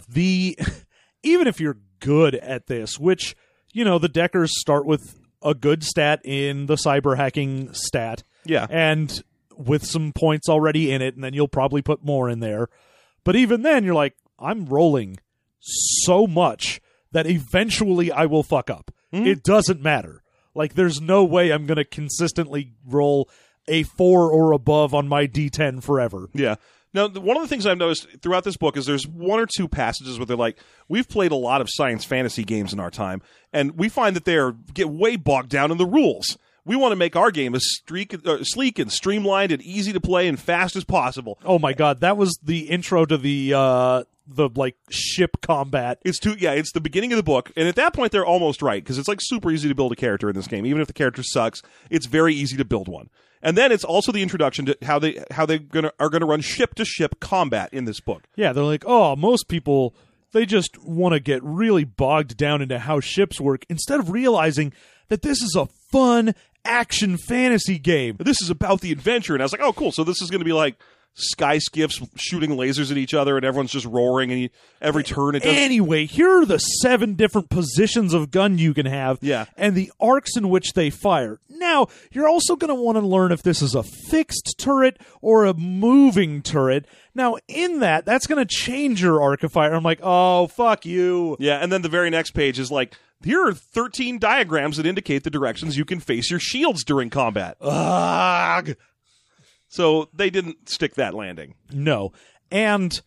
even if you're good at this, which, you know, the Deckers start with a good stat in the cyber hacking stat. Yeah. And with some points already in it, and then you'll probably put more in there. But even then, you're like, I'm rolling so much that eventually I will fuck up. Mm-hmm. It doesn't matter. Like, there's no way I'm going to consistently roll a 4 or above on my D10 forever. Yeah. Now, one of the things I've noticed throughout this book is there's one or two passages where they're like, we've played a lot of science fantasy games in our time, and we find that they get way bogged down in the rules. We want to make our game as sleek and streamlined and easy to play and fast as possible. Oh my god, that was the intro to the like ship combat. It's the beginning of the book, and at that point they're almost right, because it's like super easy to build a character in this game. Even if the character sucks, it's very easy to build one. And then it's also the introduction to how they are gonna run ship to ship combat in this book. Yeah, they're like, oh, most people, they just want to get really bogged down into how ships work instead of realizing that this is a fun action fantasy game. This is about the adventure. And I was like, oh, cool. So this is going to be like sky skiffs shooting lasers at each other, and everyone's just roaring, and every turn it does. Anyway, here are the 7 different positions of gun you can have, and the arcs in which they fire. Now, you're also going to want to learn if this is a fixed turret or a moving turret. Now, in that's going to change your arc of fire. I'm like, oh, fuck you. Yeah, and then the very next page is like, here are 13 diagrams that indicate the directions you can face your shields during combat. Ugh. So they didn't stick that landing. No. And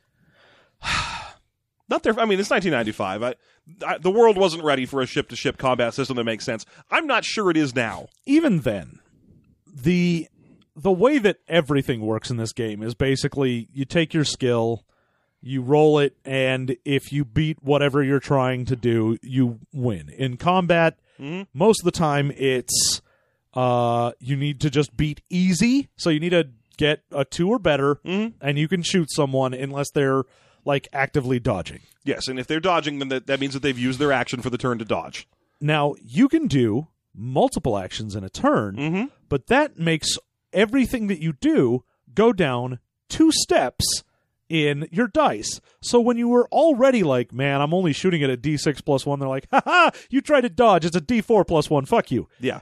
Not their. I mean, it's 1995. The world wasn't ready for a ship-to-ship combat system that makes sense. I'm not sure it is now. even then, the way that everything works in this game is basically you take your skill, you roll it, and if you beat whatever you're trying to do, you win. In combat, most of the time it's you need to just beat easy, so you need to get a 2 or better, and you can shoot someone unless they're like actively dodging. Yes, and if they're dodging, then that means that they've used their action for the turn to dodge. Now, you can do multiple actions in a turn, but that makes everything that you do go down 2 steps in your dice. So when you were already like, man, I'm only shooting at a D6 plus 1, they're like, ha, you tried to dodge, it's a D4 plus 1, fuck you. Yeah.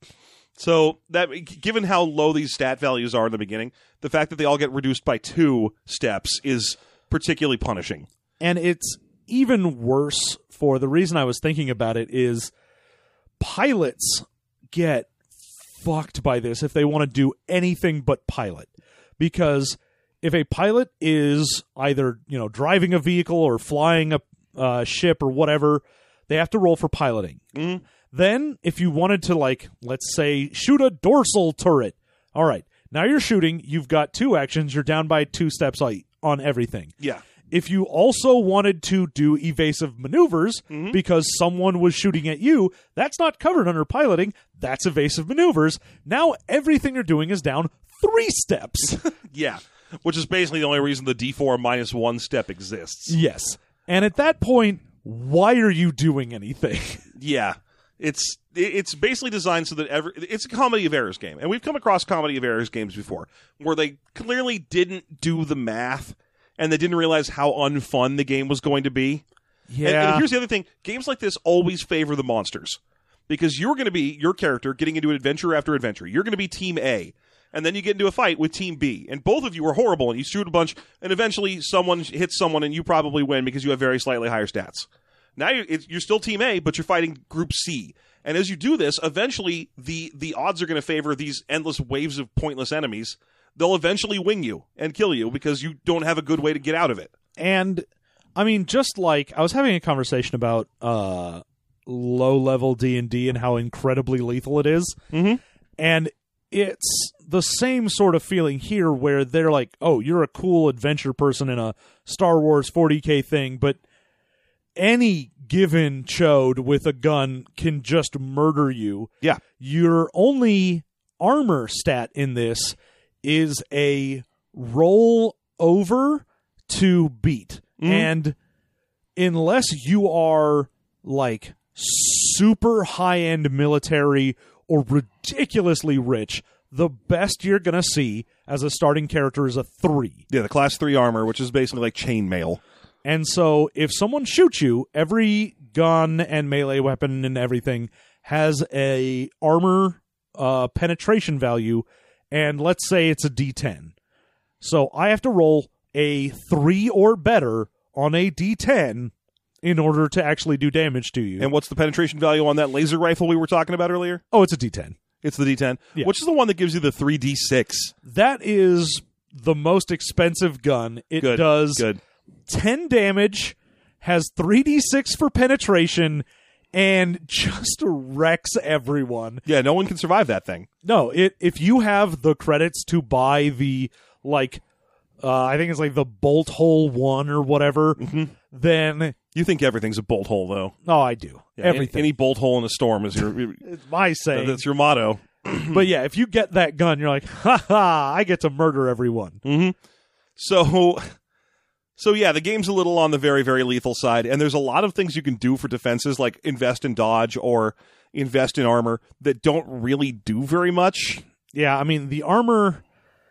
So that, given how low these stat values are in the beginning, the fact that they all get reduced by 2 steps is particularly punishing. And it's even worse for the reason I was thinking about it is pilots get fucked by this if they want to do anything but pilot. Because if a pilot is either, driving a vehicle or flying a ship or whatever, they have to roll for piloting. Then if you wanted to, let's say, shoot a dorsal turret, all right, now you're shooting, you've got 2 actions, you're down by 2 steps on everything. Yeah. If you also wanted to do evasive maneuvers because someone was shooting at you, that's not covered under piloting. That's evasive maneuvers. Now everything you're doing is down 3 steps. Yeah. Which is basically the only reason the D4 minus 1 step exists. Yes. And at that point, why are you doing anything? Yeah. It's basically designed so that it's a comedy of errors game. And we've come across comedy of errors games before where they clearly didn't do the math and they didn't realize how unfun the game was going to be. Yeah. And here's the other thing. Games like this always favor the monsters. Because you're going to be your character getting into adventure after adventure. You're going to be Team A. And then you get into a fight with Team B. And both of you are horrible and you shoot a bunch and eventually someone hits someone and you probably win because you have very slightly higher stats. Now you're still Team A, but you're fighting Group C. And as you do this, eventually the odds are going to favor these endless waves of pointless enemies. They'll eventually wing you and kill you because you don't have a good way to get out of it. And, I mean, just like, I was having a conversation about low-level D&D and how incredibly lethal it is. And it's the same sort of feeling here where they're like, oh, you're a cool adventure person in a Star Wars 40K thing, but any given chode with a gun can just murder you. Yeah. Your only armor stat in this is a roll over to beat. And unless you are like super high-end military or ridiculously rich, the best you're going to see as a starting character is a 3. Yeah, the class 3 armor, which is basically like chainmail. And so if someone shoots you, every gun and melee weapon and everything has a armor penetration value, and let's say it's a D10. So I have to roll a 3 or better on a D10 in order to actually do damage to you. And what's the penetration value on that laser rifle we were talking about earlier? Oh, it's a D10. It's the D10? Yeah. Which is the one that gives you the 3D6? That is the most expensive gun. It does 10 damage, has 3d6 for penetration, and just wrecks everyone. Yeah, no one can survive that thing. No, if you have the credits to buy the, I think it's like the bolt hole 1 or whatever, then... You think everything's a bolt hole, though. Oh, I do. Yeah, everything. Any bolt hole in a storm is your... It's my saying. That's your motto. But yeah, if you get that gun, you're like, ha, I get to murder everyone. So yeah, the game's a little on the very, very lethal side, and there's a lot of things you can do for defenses, like invest in dodge or invest in armor, that don't really do very much. Yeah, I mean, the armor...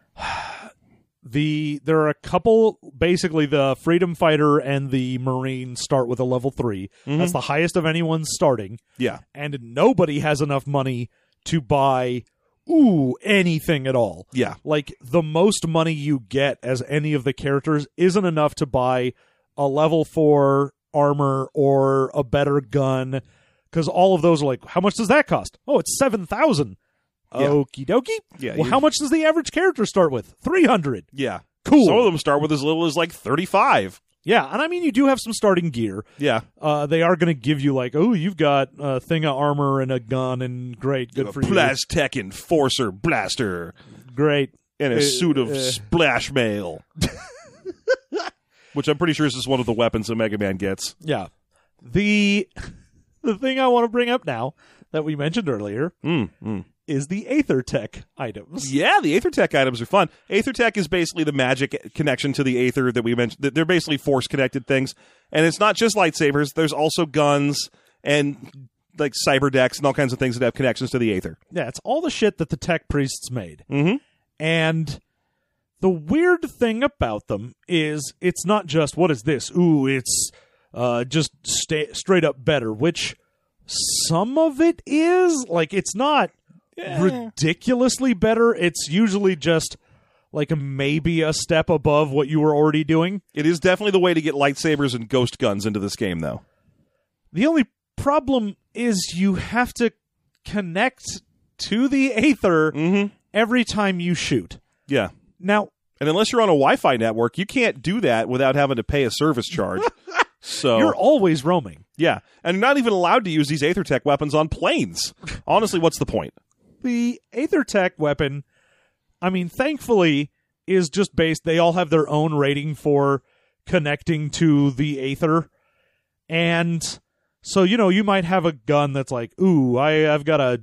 There are a couple, basically the Freedom Fighter and the Marine start with a level 3. That's the highest of anyone starting. Yeah. And nobody has enough money to buy, anything at all. Yeah. Like, the most money you get as any of the characters isn't enough to buy a level 4 armor or a better gun. because all of those are like, how much does that cost? Oh, it's 7,000. Yeah. Okie dokie. Yeah, well, how much does the average character start with? 300. Yeah. Cool. Some of them start with as little as like 35. Yeah, and I mean, you do have some starting gear. Yeah. They are going to give you like, oh, you've got a thing of armor and a gun, and great, good for you. Plastech Enforcer Blaster. Great. And a suit of splash mail. Which I'm pretty sure is just one of the weapons that Mega Man gets. Yeah. The thing I want to bring up now that we mentioned earlier is the Aether Tech items. Yeah, the Aether Tech items are fun. Aether Tech is basically the magic connection to the Aether that we mentioned. They're basically force-connected things. And it's not just lightsabers. There's also guns and like cyber decks and all kinds of things that have connections to the Aether. Yeah, it's all the shit that the tech priests made. Mm-hmm. And the weird thing about them is it's not just, what is this? Ooh, it's just straight up better, which some of it is. Like, it's not ridiculously better. It's usually just like maybe a step above what you were already doing. It is definitely the way to get lightsabers and ghost guns into this game, though. The only problem is you have to connect to the Aether every time you shoot. Yeah. Now, and unless you're on a Wi-Fi network, you can't do that without having to pay a service charge. So you're always roaming. Yeah, and you're not even allowed to use these Aether Tech weapons on planes. Honestly, what's the point? The Aether Tech weapon, I mean, thankfully, is just based. They all have their own rating for connecting to the Aether. And so, you might have a gun that's like, ooh, I've got a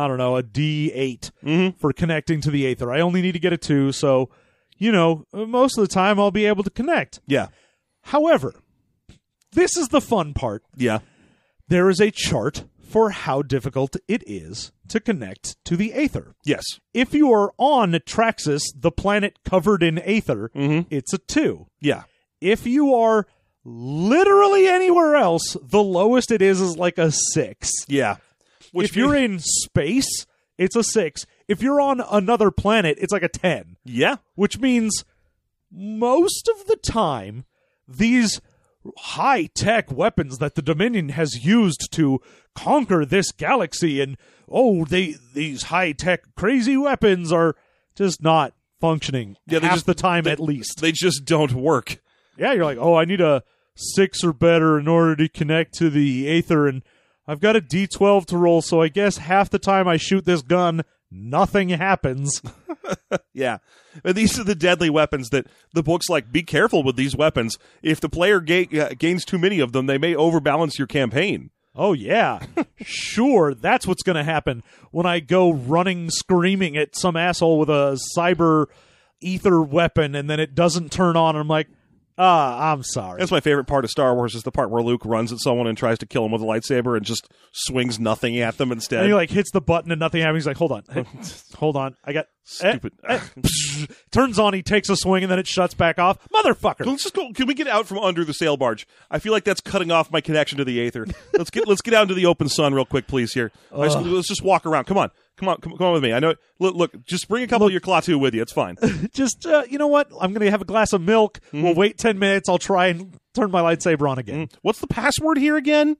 D8 for connecting to the Aether. I only need to get a 2, so, most of the time I'll be able to connect. Yeah. However, this is the fun part. Yeah. There is a chart for how difficult it is to connect to the Aether. Yes. If you are on Traxxas, the planet covered in Aether, it's a 2. Yeah. If you are literally anywhere else, the lowest it is like a 6. Yeah. If you're in space, it's a 6. If you're on another planet, it's like a 10. Yeah. Which means most of the time, these high-tech weapons that the Dominion has used to conquer this galaxy, and these high-tech crazy weapons are just not functioning half the time at least. They just don't work. Yeah, you're like, I need a 6 or better in order to connect to the Aether, and I've got a D12 to roll, so I guess half the time I shoot this gun, nothing happens. Yeah. And these are the deadly weapons that the book's like, be careful with these weapons. If the player gains too many of them, they may overbalance your campaign. Oh, yeah. Sure, that's what's going to happen when I go running, screaming at some asshole with a cyber ether weapon, and then it doesn't turn on, and I'm like, I'm sorry. That's my favorite part of Star Wars, is the part where Luke runs at someone and tries to kill him with a lightsaber and just swings nothing at them instead. And he like hits the button and nothing happens. He's like, hold on. Hold on. I got... Stupid. Turns on, he takes a swing, and then it shuts back off. Motherfucker! Let's just go. Can we get out from under the sail barge? I feel like that's cutting off my connection to the Aether. Let's get out into the open sun real quick, please, here. Let's just walk around. Come on with me. I know. Look, just bring a couple of your Klaatu with you. It's fine. Just, you know what? I'm going to have a glass of milk. We'll wait 10 minutes. I'll try and turn my lightsaber on again. What's the password here again?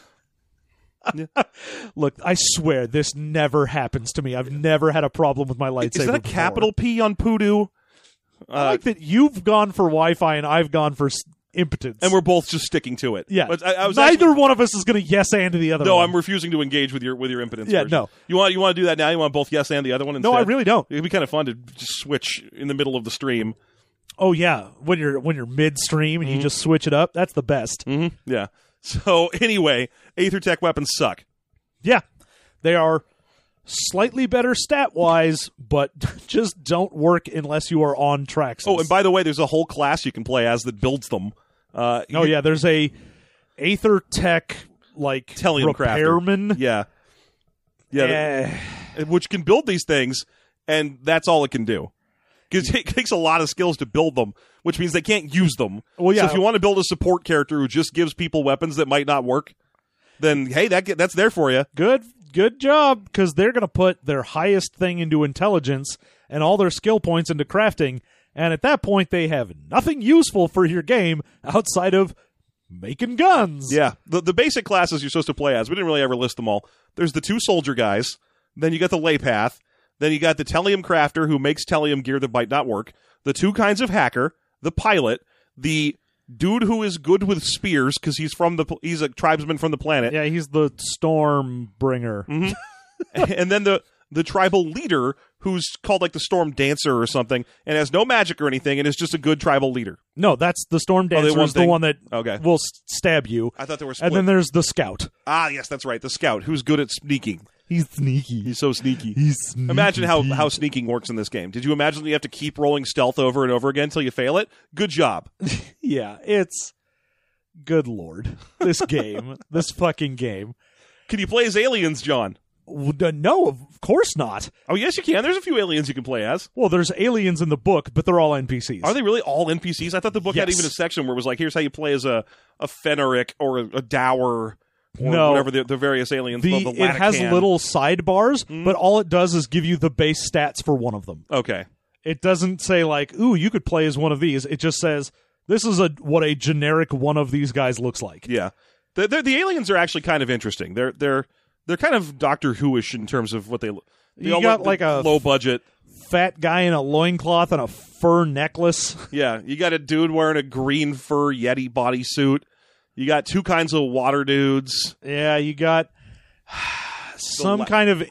Look, I swear this never happens to me. I've never had a problem with my lightsaber. Is that a capital P on Poodoo? I like that you've gone for Wi-Fi and I've gone for impotence. And we're both just sticking to it. Yeah. But I was neither one of us is going to yes and the other one. No, I'm refusing to engage with your impotence. Yeah, first. no. You want to do that now? You want both yes and the other one instead? No, I really don't. It'd be kind of fun to just switch in the middle of the stream. Oh yeah, when you're midstream and you just switch it up, that's the best. Yeah. So anyway, Aether Tech weapons suck. Yeah, they are slightly better stat-wise, but just don't work unless you are on Traxxas. Oh, and by the way, there's a whole class you can play as that builds them. Yeah, there's a Aether Tech like Tellium repairman. Crafter. Yeah, which can build these things, and that's all it can do. Because it takes a lot of skills to build them, which means they can't use them. Well, yeah. So if you want to build a support character who just gives people weapons that might not work, then hey, that's there for you. Good job, because they're going to put their highest thing into intelligence and all their skill points into crafting, and at that point they have nothing useful for your game outside of making guns. Yeah, the basic classes you're supposed to play as, we didn't really ever list them all. There's the 2 soldier guys, then you got the lay path, then you got the Tellium crafter who makes Tellium gear that might not work, the 2 kinds of hacker, the pilot, the dude who is good with spears because he's a tribesman from the planet. Yeah, he's the storm bringer. Mm-hmm. And then the tribal leader who's called like the Storm Dancer or something and has no magic or anything and is just a good tribal leader. No, that's the storm dancer is the one that will stab you. I thought they were split. And then there's the scout. Ah, yes, that's right. The scout who's good at sneaking. He's sneaky. He's so sneaky. He's sneaky. Imagine how sneaking works in this game. Did you imagine you have to keep rolling stealth over and over again until you fail it? Good job. Yeah, it's... Good Lord. This game. This fucking game. Can you play as aliens, John? No, of course not. Oh, yes, you can. There's a few aliens you can play as. Well, there's aliens in the book, but they're all NPCs. Are they really all NPCs? I thought the book had even a section where it was like, here's how you play as a Fenric or a Dower or whatever the various aliens. It has little sidebars, but all it does is give you the base stats for one of them. Okay. It doesn't say like, ooh, you could play as one of these. It just says, this is what a generic one of these guys looks like. Yeah. The aliens are actually kind of interesting. They're kind of Doctor Who-ish in terms of what they you got like a low budget fat guy in a loincloth and a fur necklace. Yeah, you got a dude wearing a green fur Yeti bodysuit. You got 2 kinds of water dudes. Yeah, you got some kind of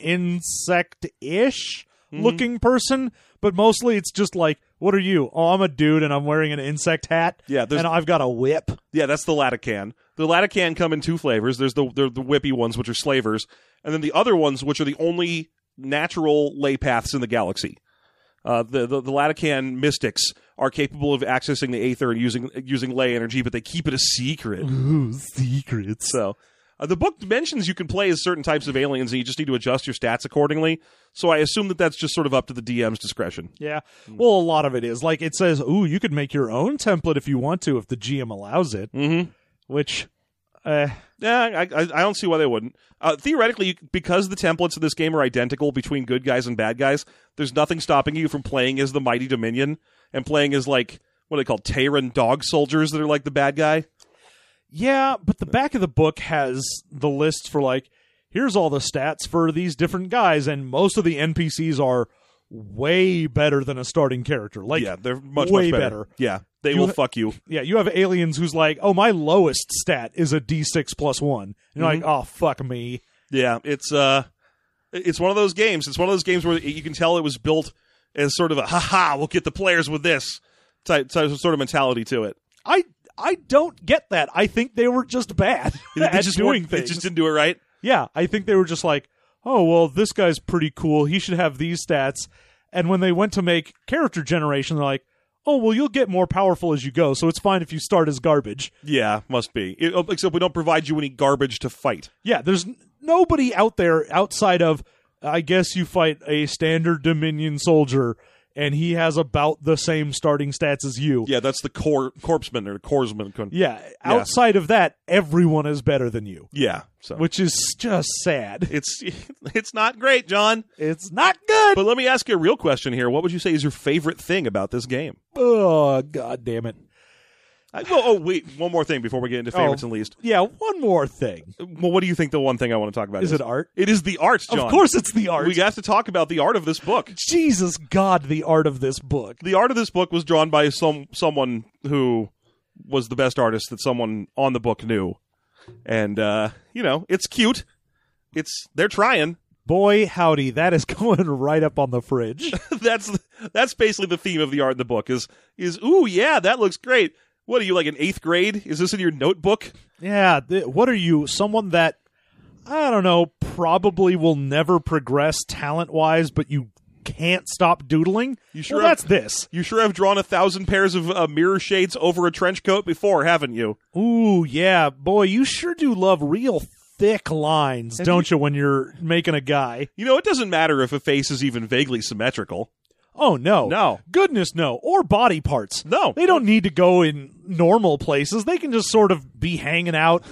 insect-ish looking person, but mostly it's just like, what are you? Oh, I'm a dude and I'm wearing an insect hat. Yeah, and I've got a whip. Yeah, that's the Latacan. The Latacan come in 2 flavors. There's the whippy ones, which are slavers, and then the other ones, which are the only natural lay paths in the galaxy. The Latacan mystics are capable of accessing the Aether and using ley energy, but they keep it a secret. Ooh, secrets. So the book mentions you can play as certain types of aliens, and you just need to adjust your stats accordingly. So I assume that's just sort of up to the DM's discretion. Yeah. Well, a lot of it is. Like, it says, ooh, you could make your own template if you want to, if the GM allows it. Mm-hmm. Which... yeah, I don't see why they wouldn't. Theoretically, because the templates of this game are identical between good guys and bad guys, there's nothing stopping you from playing as the Mighty Dominion and playing as, like, what are they called, Terran dog soldiers that are like the bad guy? Yeah, but the back of the book has the list for, like, here's all the stats for these different guys, and most of the NPCs are way better than a starting character. Like, yeah, they're much way better. Yeah, they will fuck you. Yeah, you have aliens who's like, oh, my lowest stat is a D6 + 1. And you're like, oh, fuck me. Yeah, it's one of those games. It's one of those games where you can tell it was built as sort of a, ha-ha, we'll get the players with this type sort of mentality to it. I don't get that. I think they were just bad at doing things. They just didn't do it right? Yeah, I think they were just like, oh, well, this guy's pretty cool. He should have these stats. And when they went to make character generation, they're like, oh, well, you'll get more powerful as you go, so it's fine if you start as garbage. Yeah, must be. Except we don't provide you any garbage to fight. Yeah, there's nobody out there outside of, I guess you fight a standard Dominion soldier, and he has about the same starting stats as you. Yeah, that's the corpsman or corpsman. Yeah, outside of that, everyone is better than you. Yeah. So. Which is just sad. It's not great, John. It's not good. But let me ask you a real question here. What would you say is your favorite thing about this game? Oh, God damn it. Wait, one more thing before we get into favorites and least. Yeah, one more thing. Well, what do you think the one thing I want to talk about is? Is it art? It is the art, John. Of course it's the art. We have to talk about the art of this book. Jesus God, the art of this book. The art of this book was drawn by someone who was the best artist that someone on the book knew. And, it's cute. They're trying. Boy, howdy, that is going right up on the fridge. That's basically the theme of the art in the book is, ooh, yeah, that looks great. What are you, like in 8th grade? Is this in your notebook? Yeah. What are you, someone that, I don't know, probably will never progress talent-wise, but you can't stop doodling? That's this. You sure have drawn 1,000 pairs of mirror shades over a trench coat before, haven't you? Ooh, yeah. Boy, you sure do love real thick lines, don't you, when you're making a guy? It doesn't matter if a face is even vaguely symmetrical. Oh, no. No. Goodness, no. Or body parts. No. They don't need to go in normal places. They can just sort of be hanging out.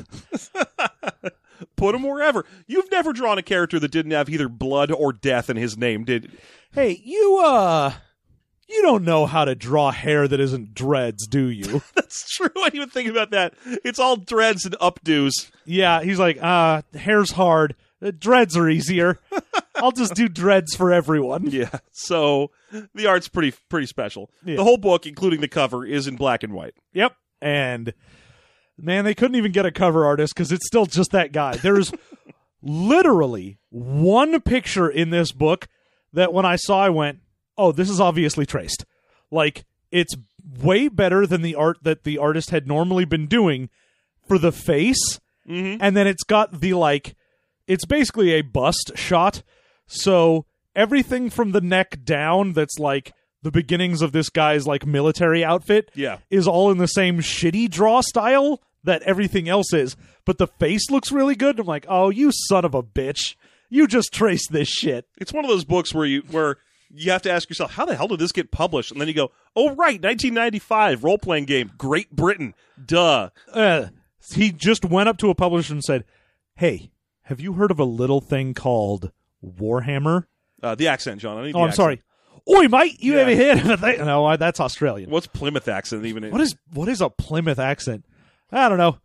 Put him wherever. You've never drawn a character that didn't have either blood or death in his name, did? Hey, you You don't know how to draw hair that isn't dreads, do you? That's true. I didn't even think about that. It's all dreads and updos. Yeah, he's like, hair's hard. Dreads are easier. I'll just do dreads for everyone. Yeah. So the art's pretty special. Yeah. The whole book, including the cover, is in black and white. Yep. And, man, they couldn't even get a cover artist because it's still just that guy. There's literally one picture in this book that when I saw, I went, oh, this is obviously traced. Like, it's way better than the art that the artist had normally been doing for the face. Mm-hmm. And then it's got the, like, it's basically a bust shot. So everything from the neck down that's like the beginnings of this guy's like military outfit is all in the same shitty draw style that everything else is. But the face looks really good. I'm like, oh, you son of a bitch. You just traced this shit. It's one of those books where you have to ask yourself, how the hell did this get published? And then you go, oh, right, 1995, role-playing game, Great Britain, duh. He just went up to a publisher and said, hey, have you heard of a little thing called Warhammer? The accent, John. I need the I'm accent. sorry. Oi, mate, you ever heard of a thing? No, that's Australian. What's Plymouth accent even? What is a Plymouth accent? I don't know.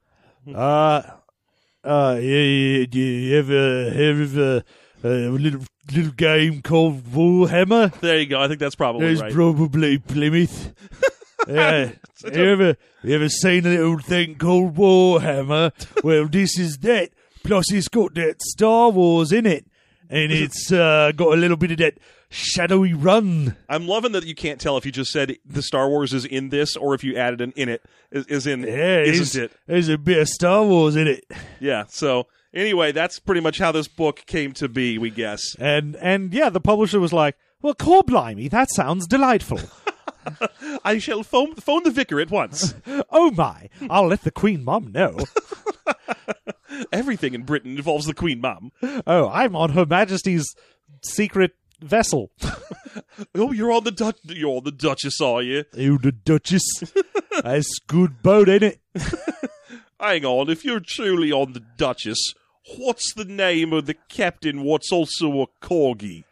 You ever heard of a little game called Warhammer? There you go. I think that's probably It's right. probably Plymouth. Yeah. You ever seen a little thing called Warhammer? Well, this is that. Plus, it's got that Star Wars in it. And it's got a little bit of that shadowy run. I'm loving that you can't tell if you just said the Star Wars is in this or if you added an in it is in, isn't it? There's a bit of Star Wars in it. Yeah, so anyway, that's pretty much how this book came to be, we guess. And yeah, the publisher was like, well, blimey, that sounds delightful. I shall phone the vicar at once. Oh my, I'll let the Queen Mum know. Everything in Britain involves the Queen Mum. Oh, I'm on Her Majesty's secret vessel. Oh, you're on the Duchess, are you? Oh, the Duchess. That's good boat, ain't it? Hang on, if you're truly on the Duchess, what's the name of the captain what's also a corgi?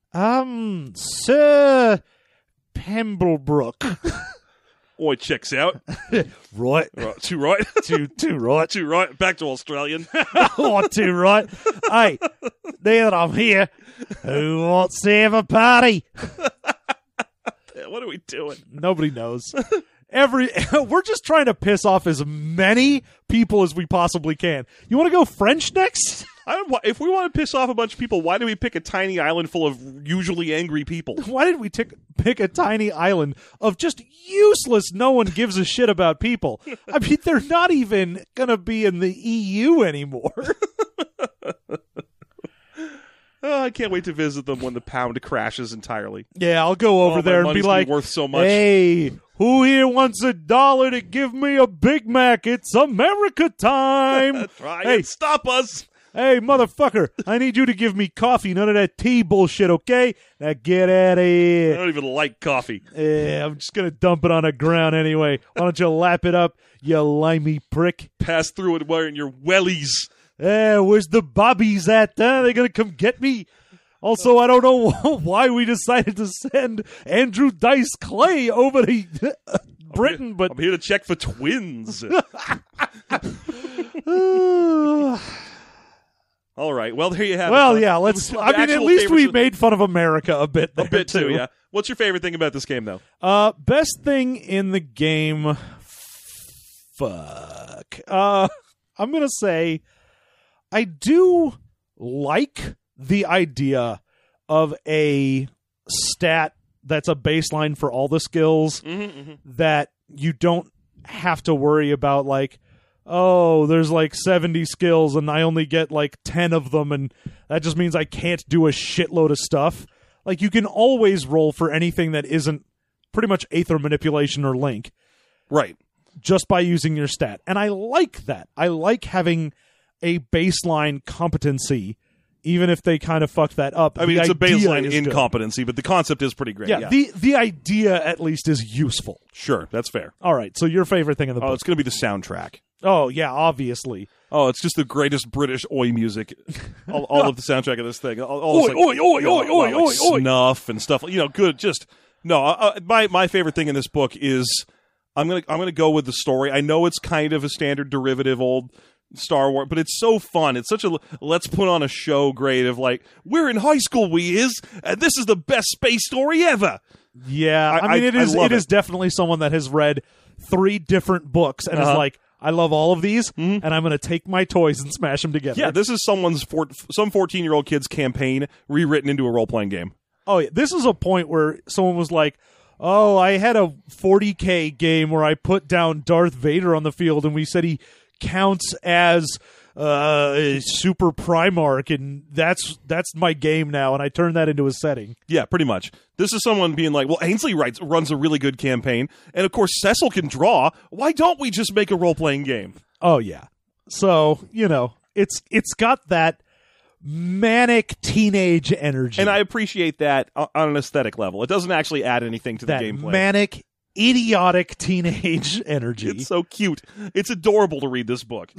Sir Pemblebrook. Oi, checks out. Right. Too right. Too right. Too right. Back to Australian. Oh, too right. Hey, now that I'm here, who wants to have a party? What are we doing? Nobody knows. We're just trying to piss off as many people as we possibly can. You want to go French next? If we want to piss off a bunch of people, why do we pick a tiny island full of usually angry people? Why did we pick a tiny island of just useless, no one gives a shit about people? I mean, they're not even going to be in the EU anymore. Oh, I can't wait to visit them when the pound crashes entirely. Yeah, I'll go over there and be like, worth so much. Hey, who here wants $1 to give me a Big Mac? It's America time. Try Hey. and stop us. Hey, motherfucker, I need you to give me coffee, none of that tea bullshit, okay? Now get out of I here. don't even like coffee. Yeah, I'm just going to dump it on the ground anyway. Why don't you lap it up, you limey prick? Pass through it wearing your wellies. Where's the bobbies at? They're going to come get me? Also, I don't know why we decided to send Andrew Dice Clay over to Britain, but... I'm here to check for twins. All right. Well, there you have it. Well, yeah, let's... The I mean, at actual least we favorites- made fun of America a bit there, A bit too, yeah. What's your favorite thing about this game, though? Best thing in the game... Fuck. I'm going to say I do like the idea of a stat that's a baseline for all the skills that you don't have to worry about, like, oh, there's like 70 skills and I only get like 10 of them, and that just means I can't do a shitload of stuff. Like, you can always roll for anything that isn't pretty much Aether Manipulation or Link. Right. Just by using your stat. And I like that. I like having a baseline competency, even if they kind of fuck that up. I mean, The it's a idea baseline is incompetency, but the concept is pretty great. good. Yeah. The idea at least is useful. Sure, that's fair. All right, so your favorite thing in the Oh, book. it's going to be the soundtrack. Oh, yeah, obviously. Oh, it's just the greatest British oi music. all of the soundtrack of this thing. Oi, oi, oi, oi, oi, oi, oi. Snuff and stuff. You know, good. Just No, my favorite thing in this book is I'm gonna go with the story. I know it's kind of a standard derivative old Star Wars, but it's so fun. It's such a let's put on a show grade of like, we're in high school, and this is the best space story ever. Yeah, I mean, it is definitely someone that has read 3 different books and is like, I love all of these, and I'm going to take my toys and smash them together. Yeah, this is some 14-year-old kid's campaign rewritten into a role-playing game. Oh, yeah. This is a point where someone was like, oh, I had a 40K game where I put down Darth Vader on the field, and we said he counts as a super Primarch, and that's my game now, and I turned that into a setting. Yeah, pretty much. This is someone being like, well, Ainsley runs a really good campaign, and of course Cecil can draw. Why don't we just make a role-playing game? Oh, yeah. So, it's got that manic teenage energy. And I appreciate that on an aesthetic level. It doesn't actually add anything to the gameplay. Manic, idiotic teenage energy. It's so cute. It's adorable to read this book.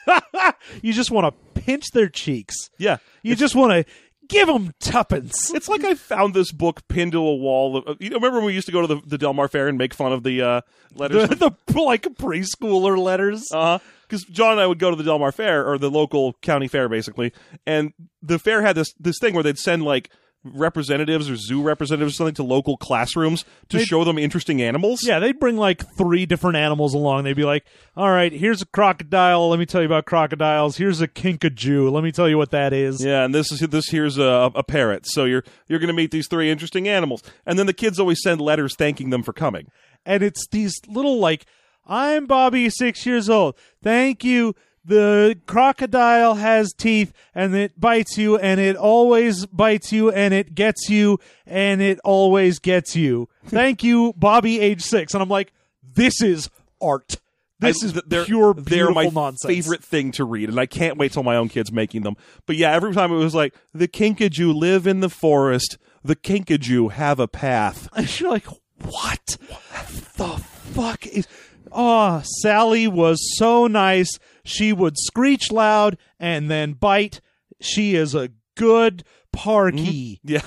You just want to pinch their cheeks. Yeah. You just want to give them tuppence. It's like I found this book pinned to a wall. Remember when we used to go to the Del Mar Fair and make fun of the letters? the like preschooler letters? Because John and I would go to the Del Mar Fair, or the local county fair, basically, and the fair had this thing where they'd send, like, representatives or zoo representatives or something to local classrooms to show them interesting animals. Yeah, they'd bring like 3 different animals along. They'd be like, all right, here's a crocodile. Let me tell you about crocodiles. Here's a kinkajou. Let me tell you what that is. Yeah, and this here's a parrot. So you're going to meet these 3 interesting animals. And then the kids always send letters thanking them for coming. And it's these little like, I'm Bobby, 6 years old. Thank you. The crocodile has teeth, and it bites you, and it always bites you, and it gets you, and it always gets you. Thank you, Bobby, age 6. And I'm like, this is art. This is pure, beautiful they're my nonsense. favorite thing to read, and I can't wait till my own kid's making them. But yeah, every time it was like, the kinkajou live in the forest. The kinkajou have a path. And you're like, what the fuck is... Oh, Sally was so nice. She would screech loud and then bite. She is a good parky. Yeah.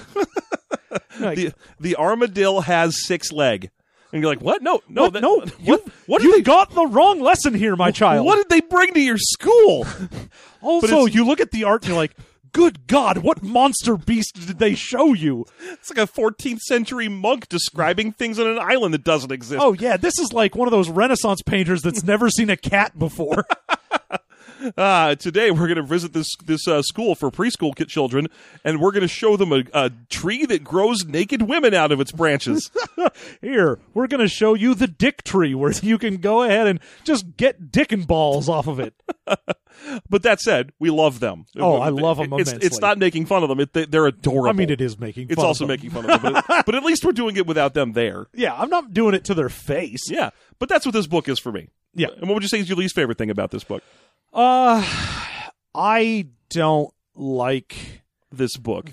The armadillo has 6 legs. And you're like, what? No. You got the wrong lesson here, my child. What did they bring to your school? Also, you look at the art and you're like, good God, what monster beast did they show you? It's like a 14th century monk describing things on an island that doesn't exist. Oh, yeah, this is like one of those Renaissance painters that's never seen a cat before. Today we're going to visit this school for preschool children, and we're going to show them a tree that grows naked women out of its branches. Here, we're going to show you the dick tree, where you can go ahead and just get dick and balls off of it. But that said, we love them. Oh, I love them immensely. It's not making fun of them. They're adorable. I mean, it is making fun of them. It's also making fun of them. But at least we're doing it without them there. Yeah, I'm not doing it to their face. Yeah, but that's what this book is for me. Yeah. And what would you say is your least favorite thing about this book? I don't like this book.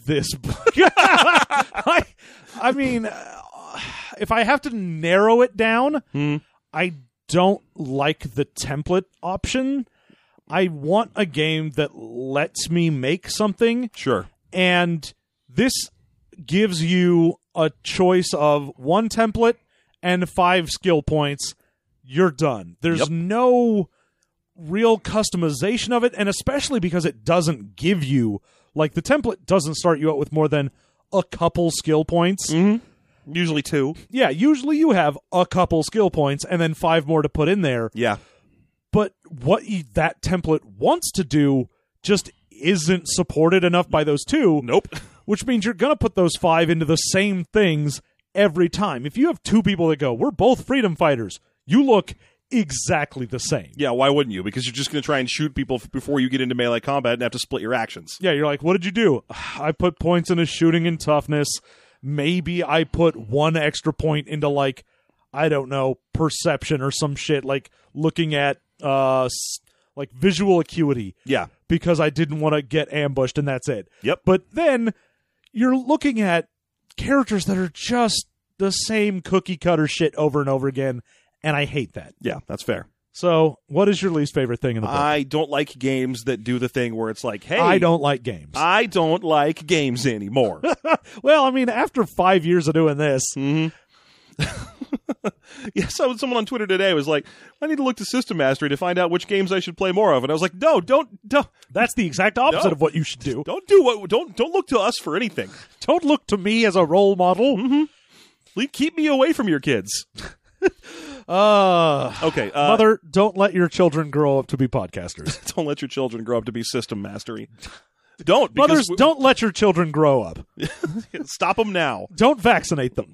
I mean, if I have to narrow it down, I don't like the template option. I want a game that lets me make something. Sure. And this gives you a choice of 1 template and 5 skill points. You're done. There's no real customization of it, and especially because it doesn't give you, like, the template doesn't start you out with more than a couple skill points. Mm-hmm. Usually 2. Yeah, usually you have a couple skill points and then 5 more to put in there. Yeah. But what that template wants to do just isn't supported enough by those 2. Nope. Which means you're going to put those 5 into the same things every time. If you have 2 people that go, we're both freedom fighters, you look exactly the same. Yeah, why wouldn't you? Because you're just going to try and shoot people before you get into melee combat and have to split your actions. Yeah, you're like, what did you do? I put points into shooting and toughness. Maybe I put 1 extra point into, like, I don't know, perception or some shit, like looking at like visual acuity. Yeah. Because I didn't want to get ambushed, and that's it. Yep. But then you're looking at characters that are just the same cookie cutter shit over and over again, and I hate that. Yeah, that's fair. So, what is your least favorite thing in the book? I don't like games that do the thing where it's like, hey, I don't like games. I don't like games anymore. Well, I mean, after 5 years of doing this, Yeah, so someone on Twitter today was like, I need to look to System Mastery to find out which games I should play more of. And I was like, no, don't. that's the exact opposite No. of what you should do. Don't look to us for anything. Don't look to me as a role model. Keep me away from your kids. Okay. Mother, don't let your children grow up to be podcasters. Don't let your children grow up to be System Mastery. Don't. Because Mothers, don't let your children grow up. Stop them now. Don't vaccinate them.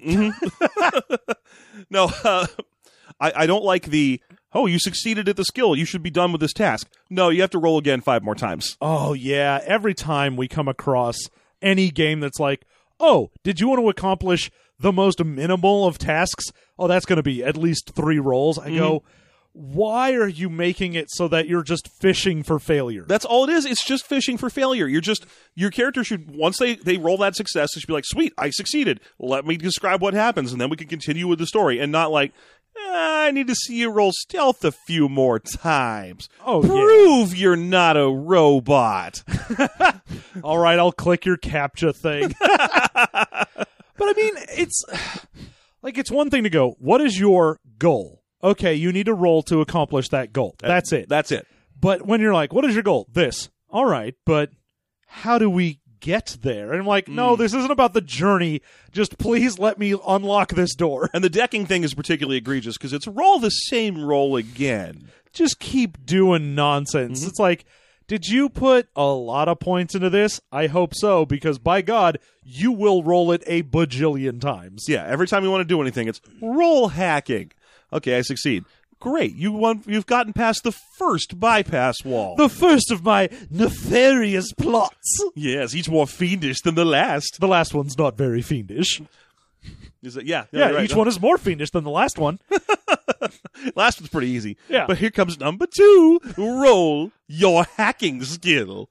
No, I don't like the, oh, you succeeded at the skill. You should be done with this task. No, you have to roll again 5 more times. Oh, yeah. Every time we come across any game that's like, oh, did you want to accomplish the most minimal of tasks? Oh, that's going to be at least 3 rolls. I go, why are you making it so that you're just fishing for failure? That's all it is. It's just fishing for failure. Your character should, once they roll that success, they should be like, sweet, I succeeded. Let me describe what happens, and then we can continue with the story. And not like, I need to see you roll stealth a few more times. Oh, Prove you're not a robot. All right, I'll click your CAPTCHA thing. But I mean, it's one thing to go, what is your goal? Okay, you need to roll to accomplish that goal. That's it. That's it. But when you're like, what is your goal? This. All right, but how do we get there? And I'm like, no, this isn't about the journey. Just please let me unlock this door. And the decking thing is particularly egregious because it's roll the same roll again. Just keep doing nonsense. It's like, did you put a lot of points into this? I hope so, because by God, you will roll it a bajillion times. Yeah, every time you want to do anything, it's roll hacking. Okay, I succeed. Great, you've gotten past the first bypass wall. The first of my nefarious plots. Yes, each more fiendish than the last. The last one's not very fiendish. Is it? Yeah, Yeah, right. each one is more fiendish than the last one. Last one's pretty easy. Yeah. But here comes number 2. Roll your hacking skill.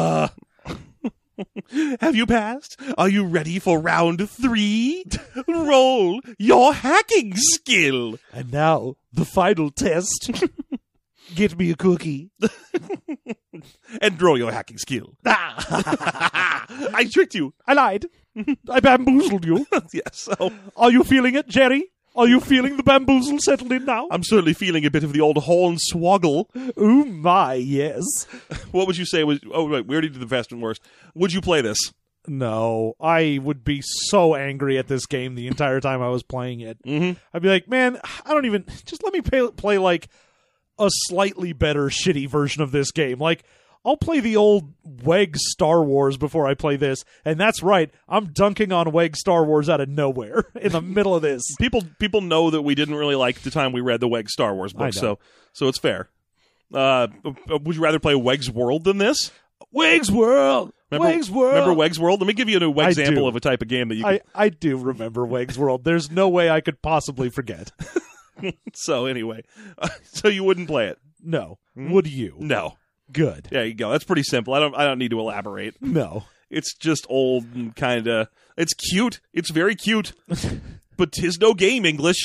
Have you passed? Are you ready for round 3? Roll your hacking skill. And now, the final test. Get me a cookie. And roll your hacking skill. I tricked you. I lied. I bamboozled you. Yes. So Are you feeling it, Jerry? Are you feeling the bamboozle settled in now? I'm certainly feeling a bit of the old hornswoggle. Oh my, yes. What would you say was... Oh, wait, we already did the best and worst. Would you play this? No, I would be so angry at this game the entire time I was playing it. I'd be like, man, I don't even... Just let me play like a slightly better shitty version of this game. Like, I'll play the old WEG Star Wars before I play this, and that's right, I'm dunking on WEG Star Wars out of nowhere in the middle of this. People know that we didn't really like the time we read the WEG Star Wars book, so it's fair. Would you rather play WEG's World than this? WEG's World! Remember WEG's World? Let me give you an I example do. of a type of game that you can... I do remember WEG's World. There's no way I could possibly forget. So anyway, so you wouldn't play it? No. Would you? No. Good. There you go. That's pretty simple. I don't need to elaborate. No. It's just old and kind of... It's cute. It's very cute. But 'tis no game, English.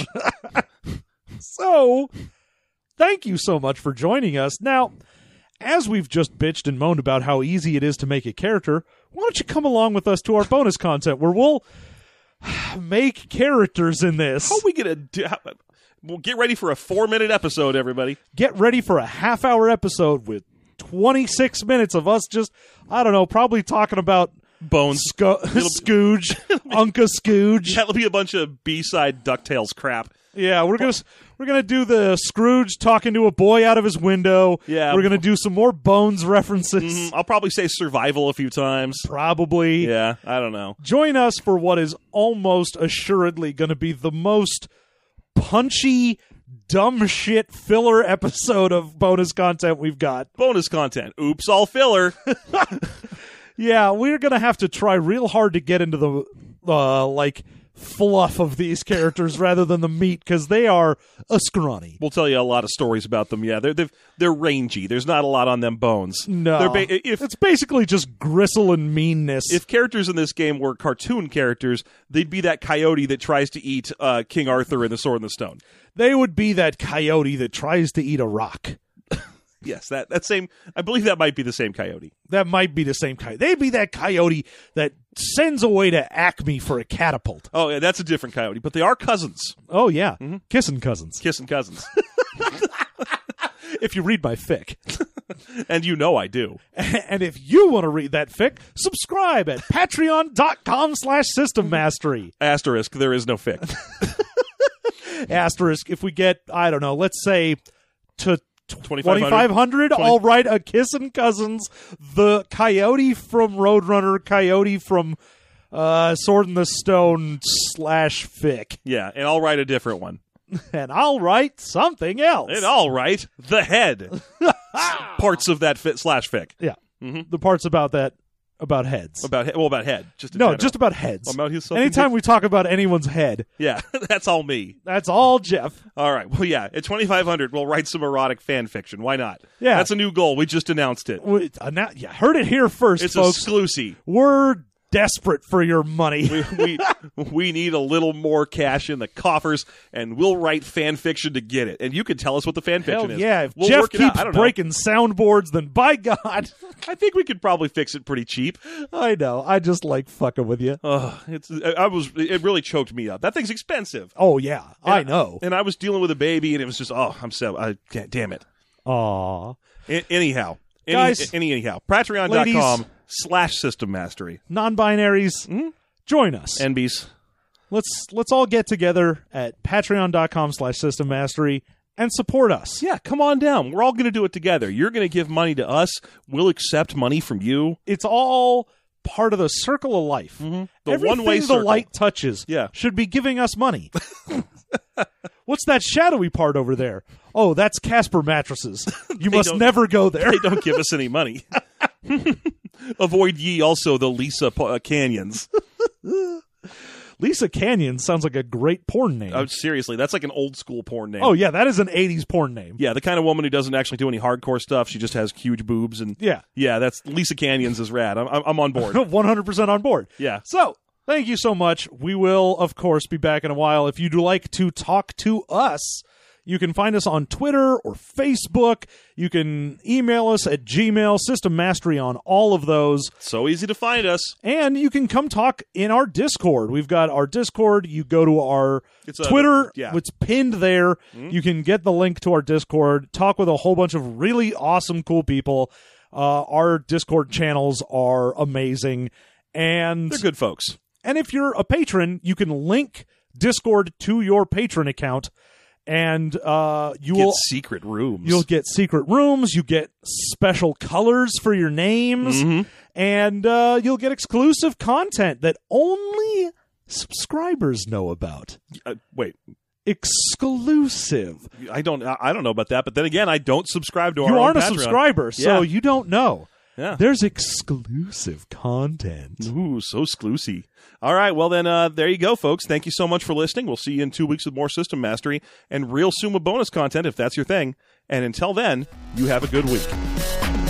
So, thank you so much for joining us. Now, as we've just bitched and moaned about how easy it is to make a character, why don't you come along with us to our bonus content where we'll make characters in this. How are we going to do... Well, get ready for a 4-minute episode, everybody. Get ready for a half-hour episode with 26 minutes of us just, I don't know, probably talking about Bones. Scooge, Unca Scooge. That'll be a bunch of B-side DuckTales crap. Yeah, we're gonna do the Scrooge talking to a boy out of his window. Yeah. We're gonna do some more Bones references. I'll probably say survival a few times. Probably. Yeah, I don't know. Join us for what is almost assuredly going to be the most punchy, dumb shit filler episode of bonus content we've got. Bonus content. Oops, all filler. Yeah, we're going to have to try real hard to get into the, fluff of these characters rather than the meat, because they are a scrawny. We'll tell you a lot of stories about them. Yeah, they're rangy. There's not a lot on them bones. No, it's basically just gristle and meanness. If characters in this game were cartoon characters, they'd be that coyote that tries to eat King Arthur in The Sword and the Stone. They would be that coyote that tries to eat a rock. Yes, that same. I believe that might be the same coyote. That might be the same coyote. They'd be that coyote that sends away to Acme for a catapult. Oh, yeah, that's a different coyote, but they are cousins. Oh, yeah. Mm-hmm. Kissing cousins. Kissing cousins. If you read my fic. And you know I do. And if you want to read that fic, subscribe at patreon.com/systemmastery. Asterisk, there is no fic. Asterisk, if we get, I don't know, let's say to 2,500, I'll write a Kissin' Cousins, the coyote from Roadrunner, coyote from Sword in the Stone /fic. Yeah, and I'll write a different one. And I'll write something else. And I'll write the head. Parts of that /fic. Yeah. Mm-hmm. The parts about that. About heads. About head. Just about heads. Anytime we talk about anyone's head. Yeah, that's all me. That's all Jeff. All right. Well, yeah, at 2,500, we'll write some erotic fan fiction. Why not? Yeah. That's a new goal. We just announced it. You heard it here first, it's folks. It's exclusive. We're desperate for your money. we need a little more cash in the coffers, and we'll write fan fiction to get it. And you can tell us what the fan fiction is. Yeah, if Jeff keeps breaking soundboards, then by God, I think we could probably fix it pretty cheap. I know. I just like fucking with you. It really choked me up. That thing's expensive. Oh yeah, I know. And I was dealing with a baby, and it was just damn it. Aw. Anyhow, guys. Anyhow, Patreon.com/System Mastery. Non-binaries, join us. NBs. Let's all get together at Patreon.com/System Mastery and support us. Yeah, come on down. We're all going to do it together. You're going to give money to us. We'll accept money from you. It's all part of the circle of life. Mm-hmm. Everything one-way the circle. light touches should be giving us money. What's that shadowy part over there? Oh, that's Casper mattresses. You must never go there. They don't give us any money. Avoid ye also the Lisa Canyons. Lisa Canyon sounds like a great porn name. Oh, seriously, that's like an old school porn name. Oh, yeah, that is an 80s porn name. Yeah, the kind of woman who doesn't actually do any hardcore stuff. She just has huge boobs. And yeah, that's Lisa Canyons is rad. I'm on board. 100% on board. Yeah. So, thank you so much. We will, of course, be back in a while. If you'd like to talk to us, you can find us on Twitter or Facebook. You can email us at Gmail, System Mastery on all of those. So easy to find us. And you can come talk in our Discord. We've got our Discord. You go to our Twitter. It's pinned there. Mm-hmm. You can get the link to our Discord, talk with a whole bunch of really awesome, cool people. Our Discord channels are amazing. And they're good folks. And if you're a patron, you can link Discord to your patron account. And you will get secret rooms. You'll get secret rooms. You get special colors for your names, and you'll get exclusive content that only subscribers know about. Wait, exclusive? I don't know about that. But then again, I don't subscribe to our. You aren't a Patreon. Subscriber, so you don't know. Yeah, there's exclusive content. Ooh, so exclusive. All right, well then, there you go, folks. Thank you so much for listening. We'll see you in 2 weeks with more System Mastery and real soon with bonus content if that's your thing. And until then, you have a good week.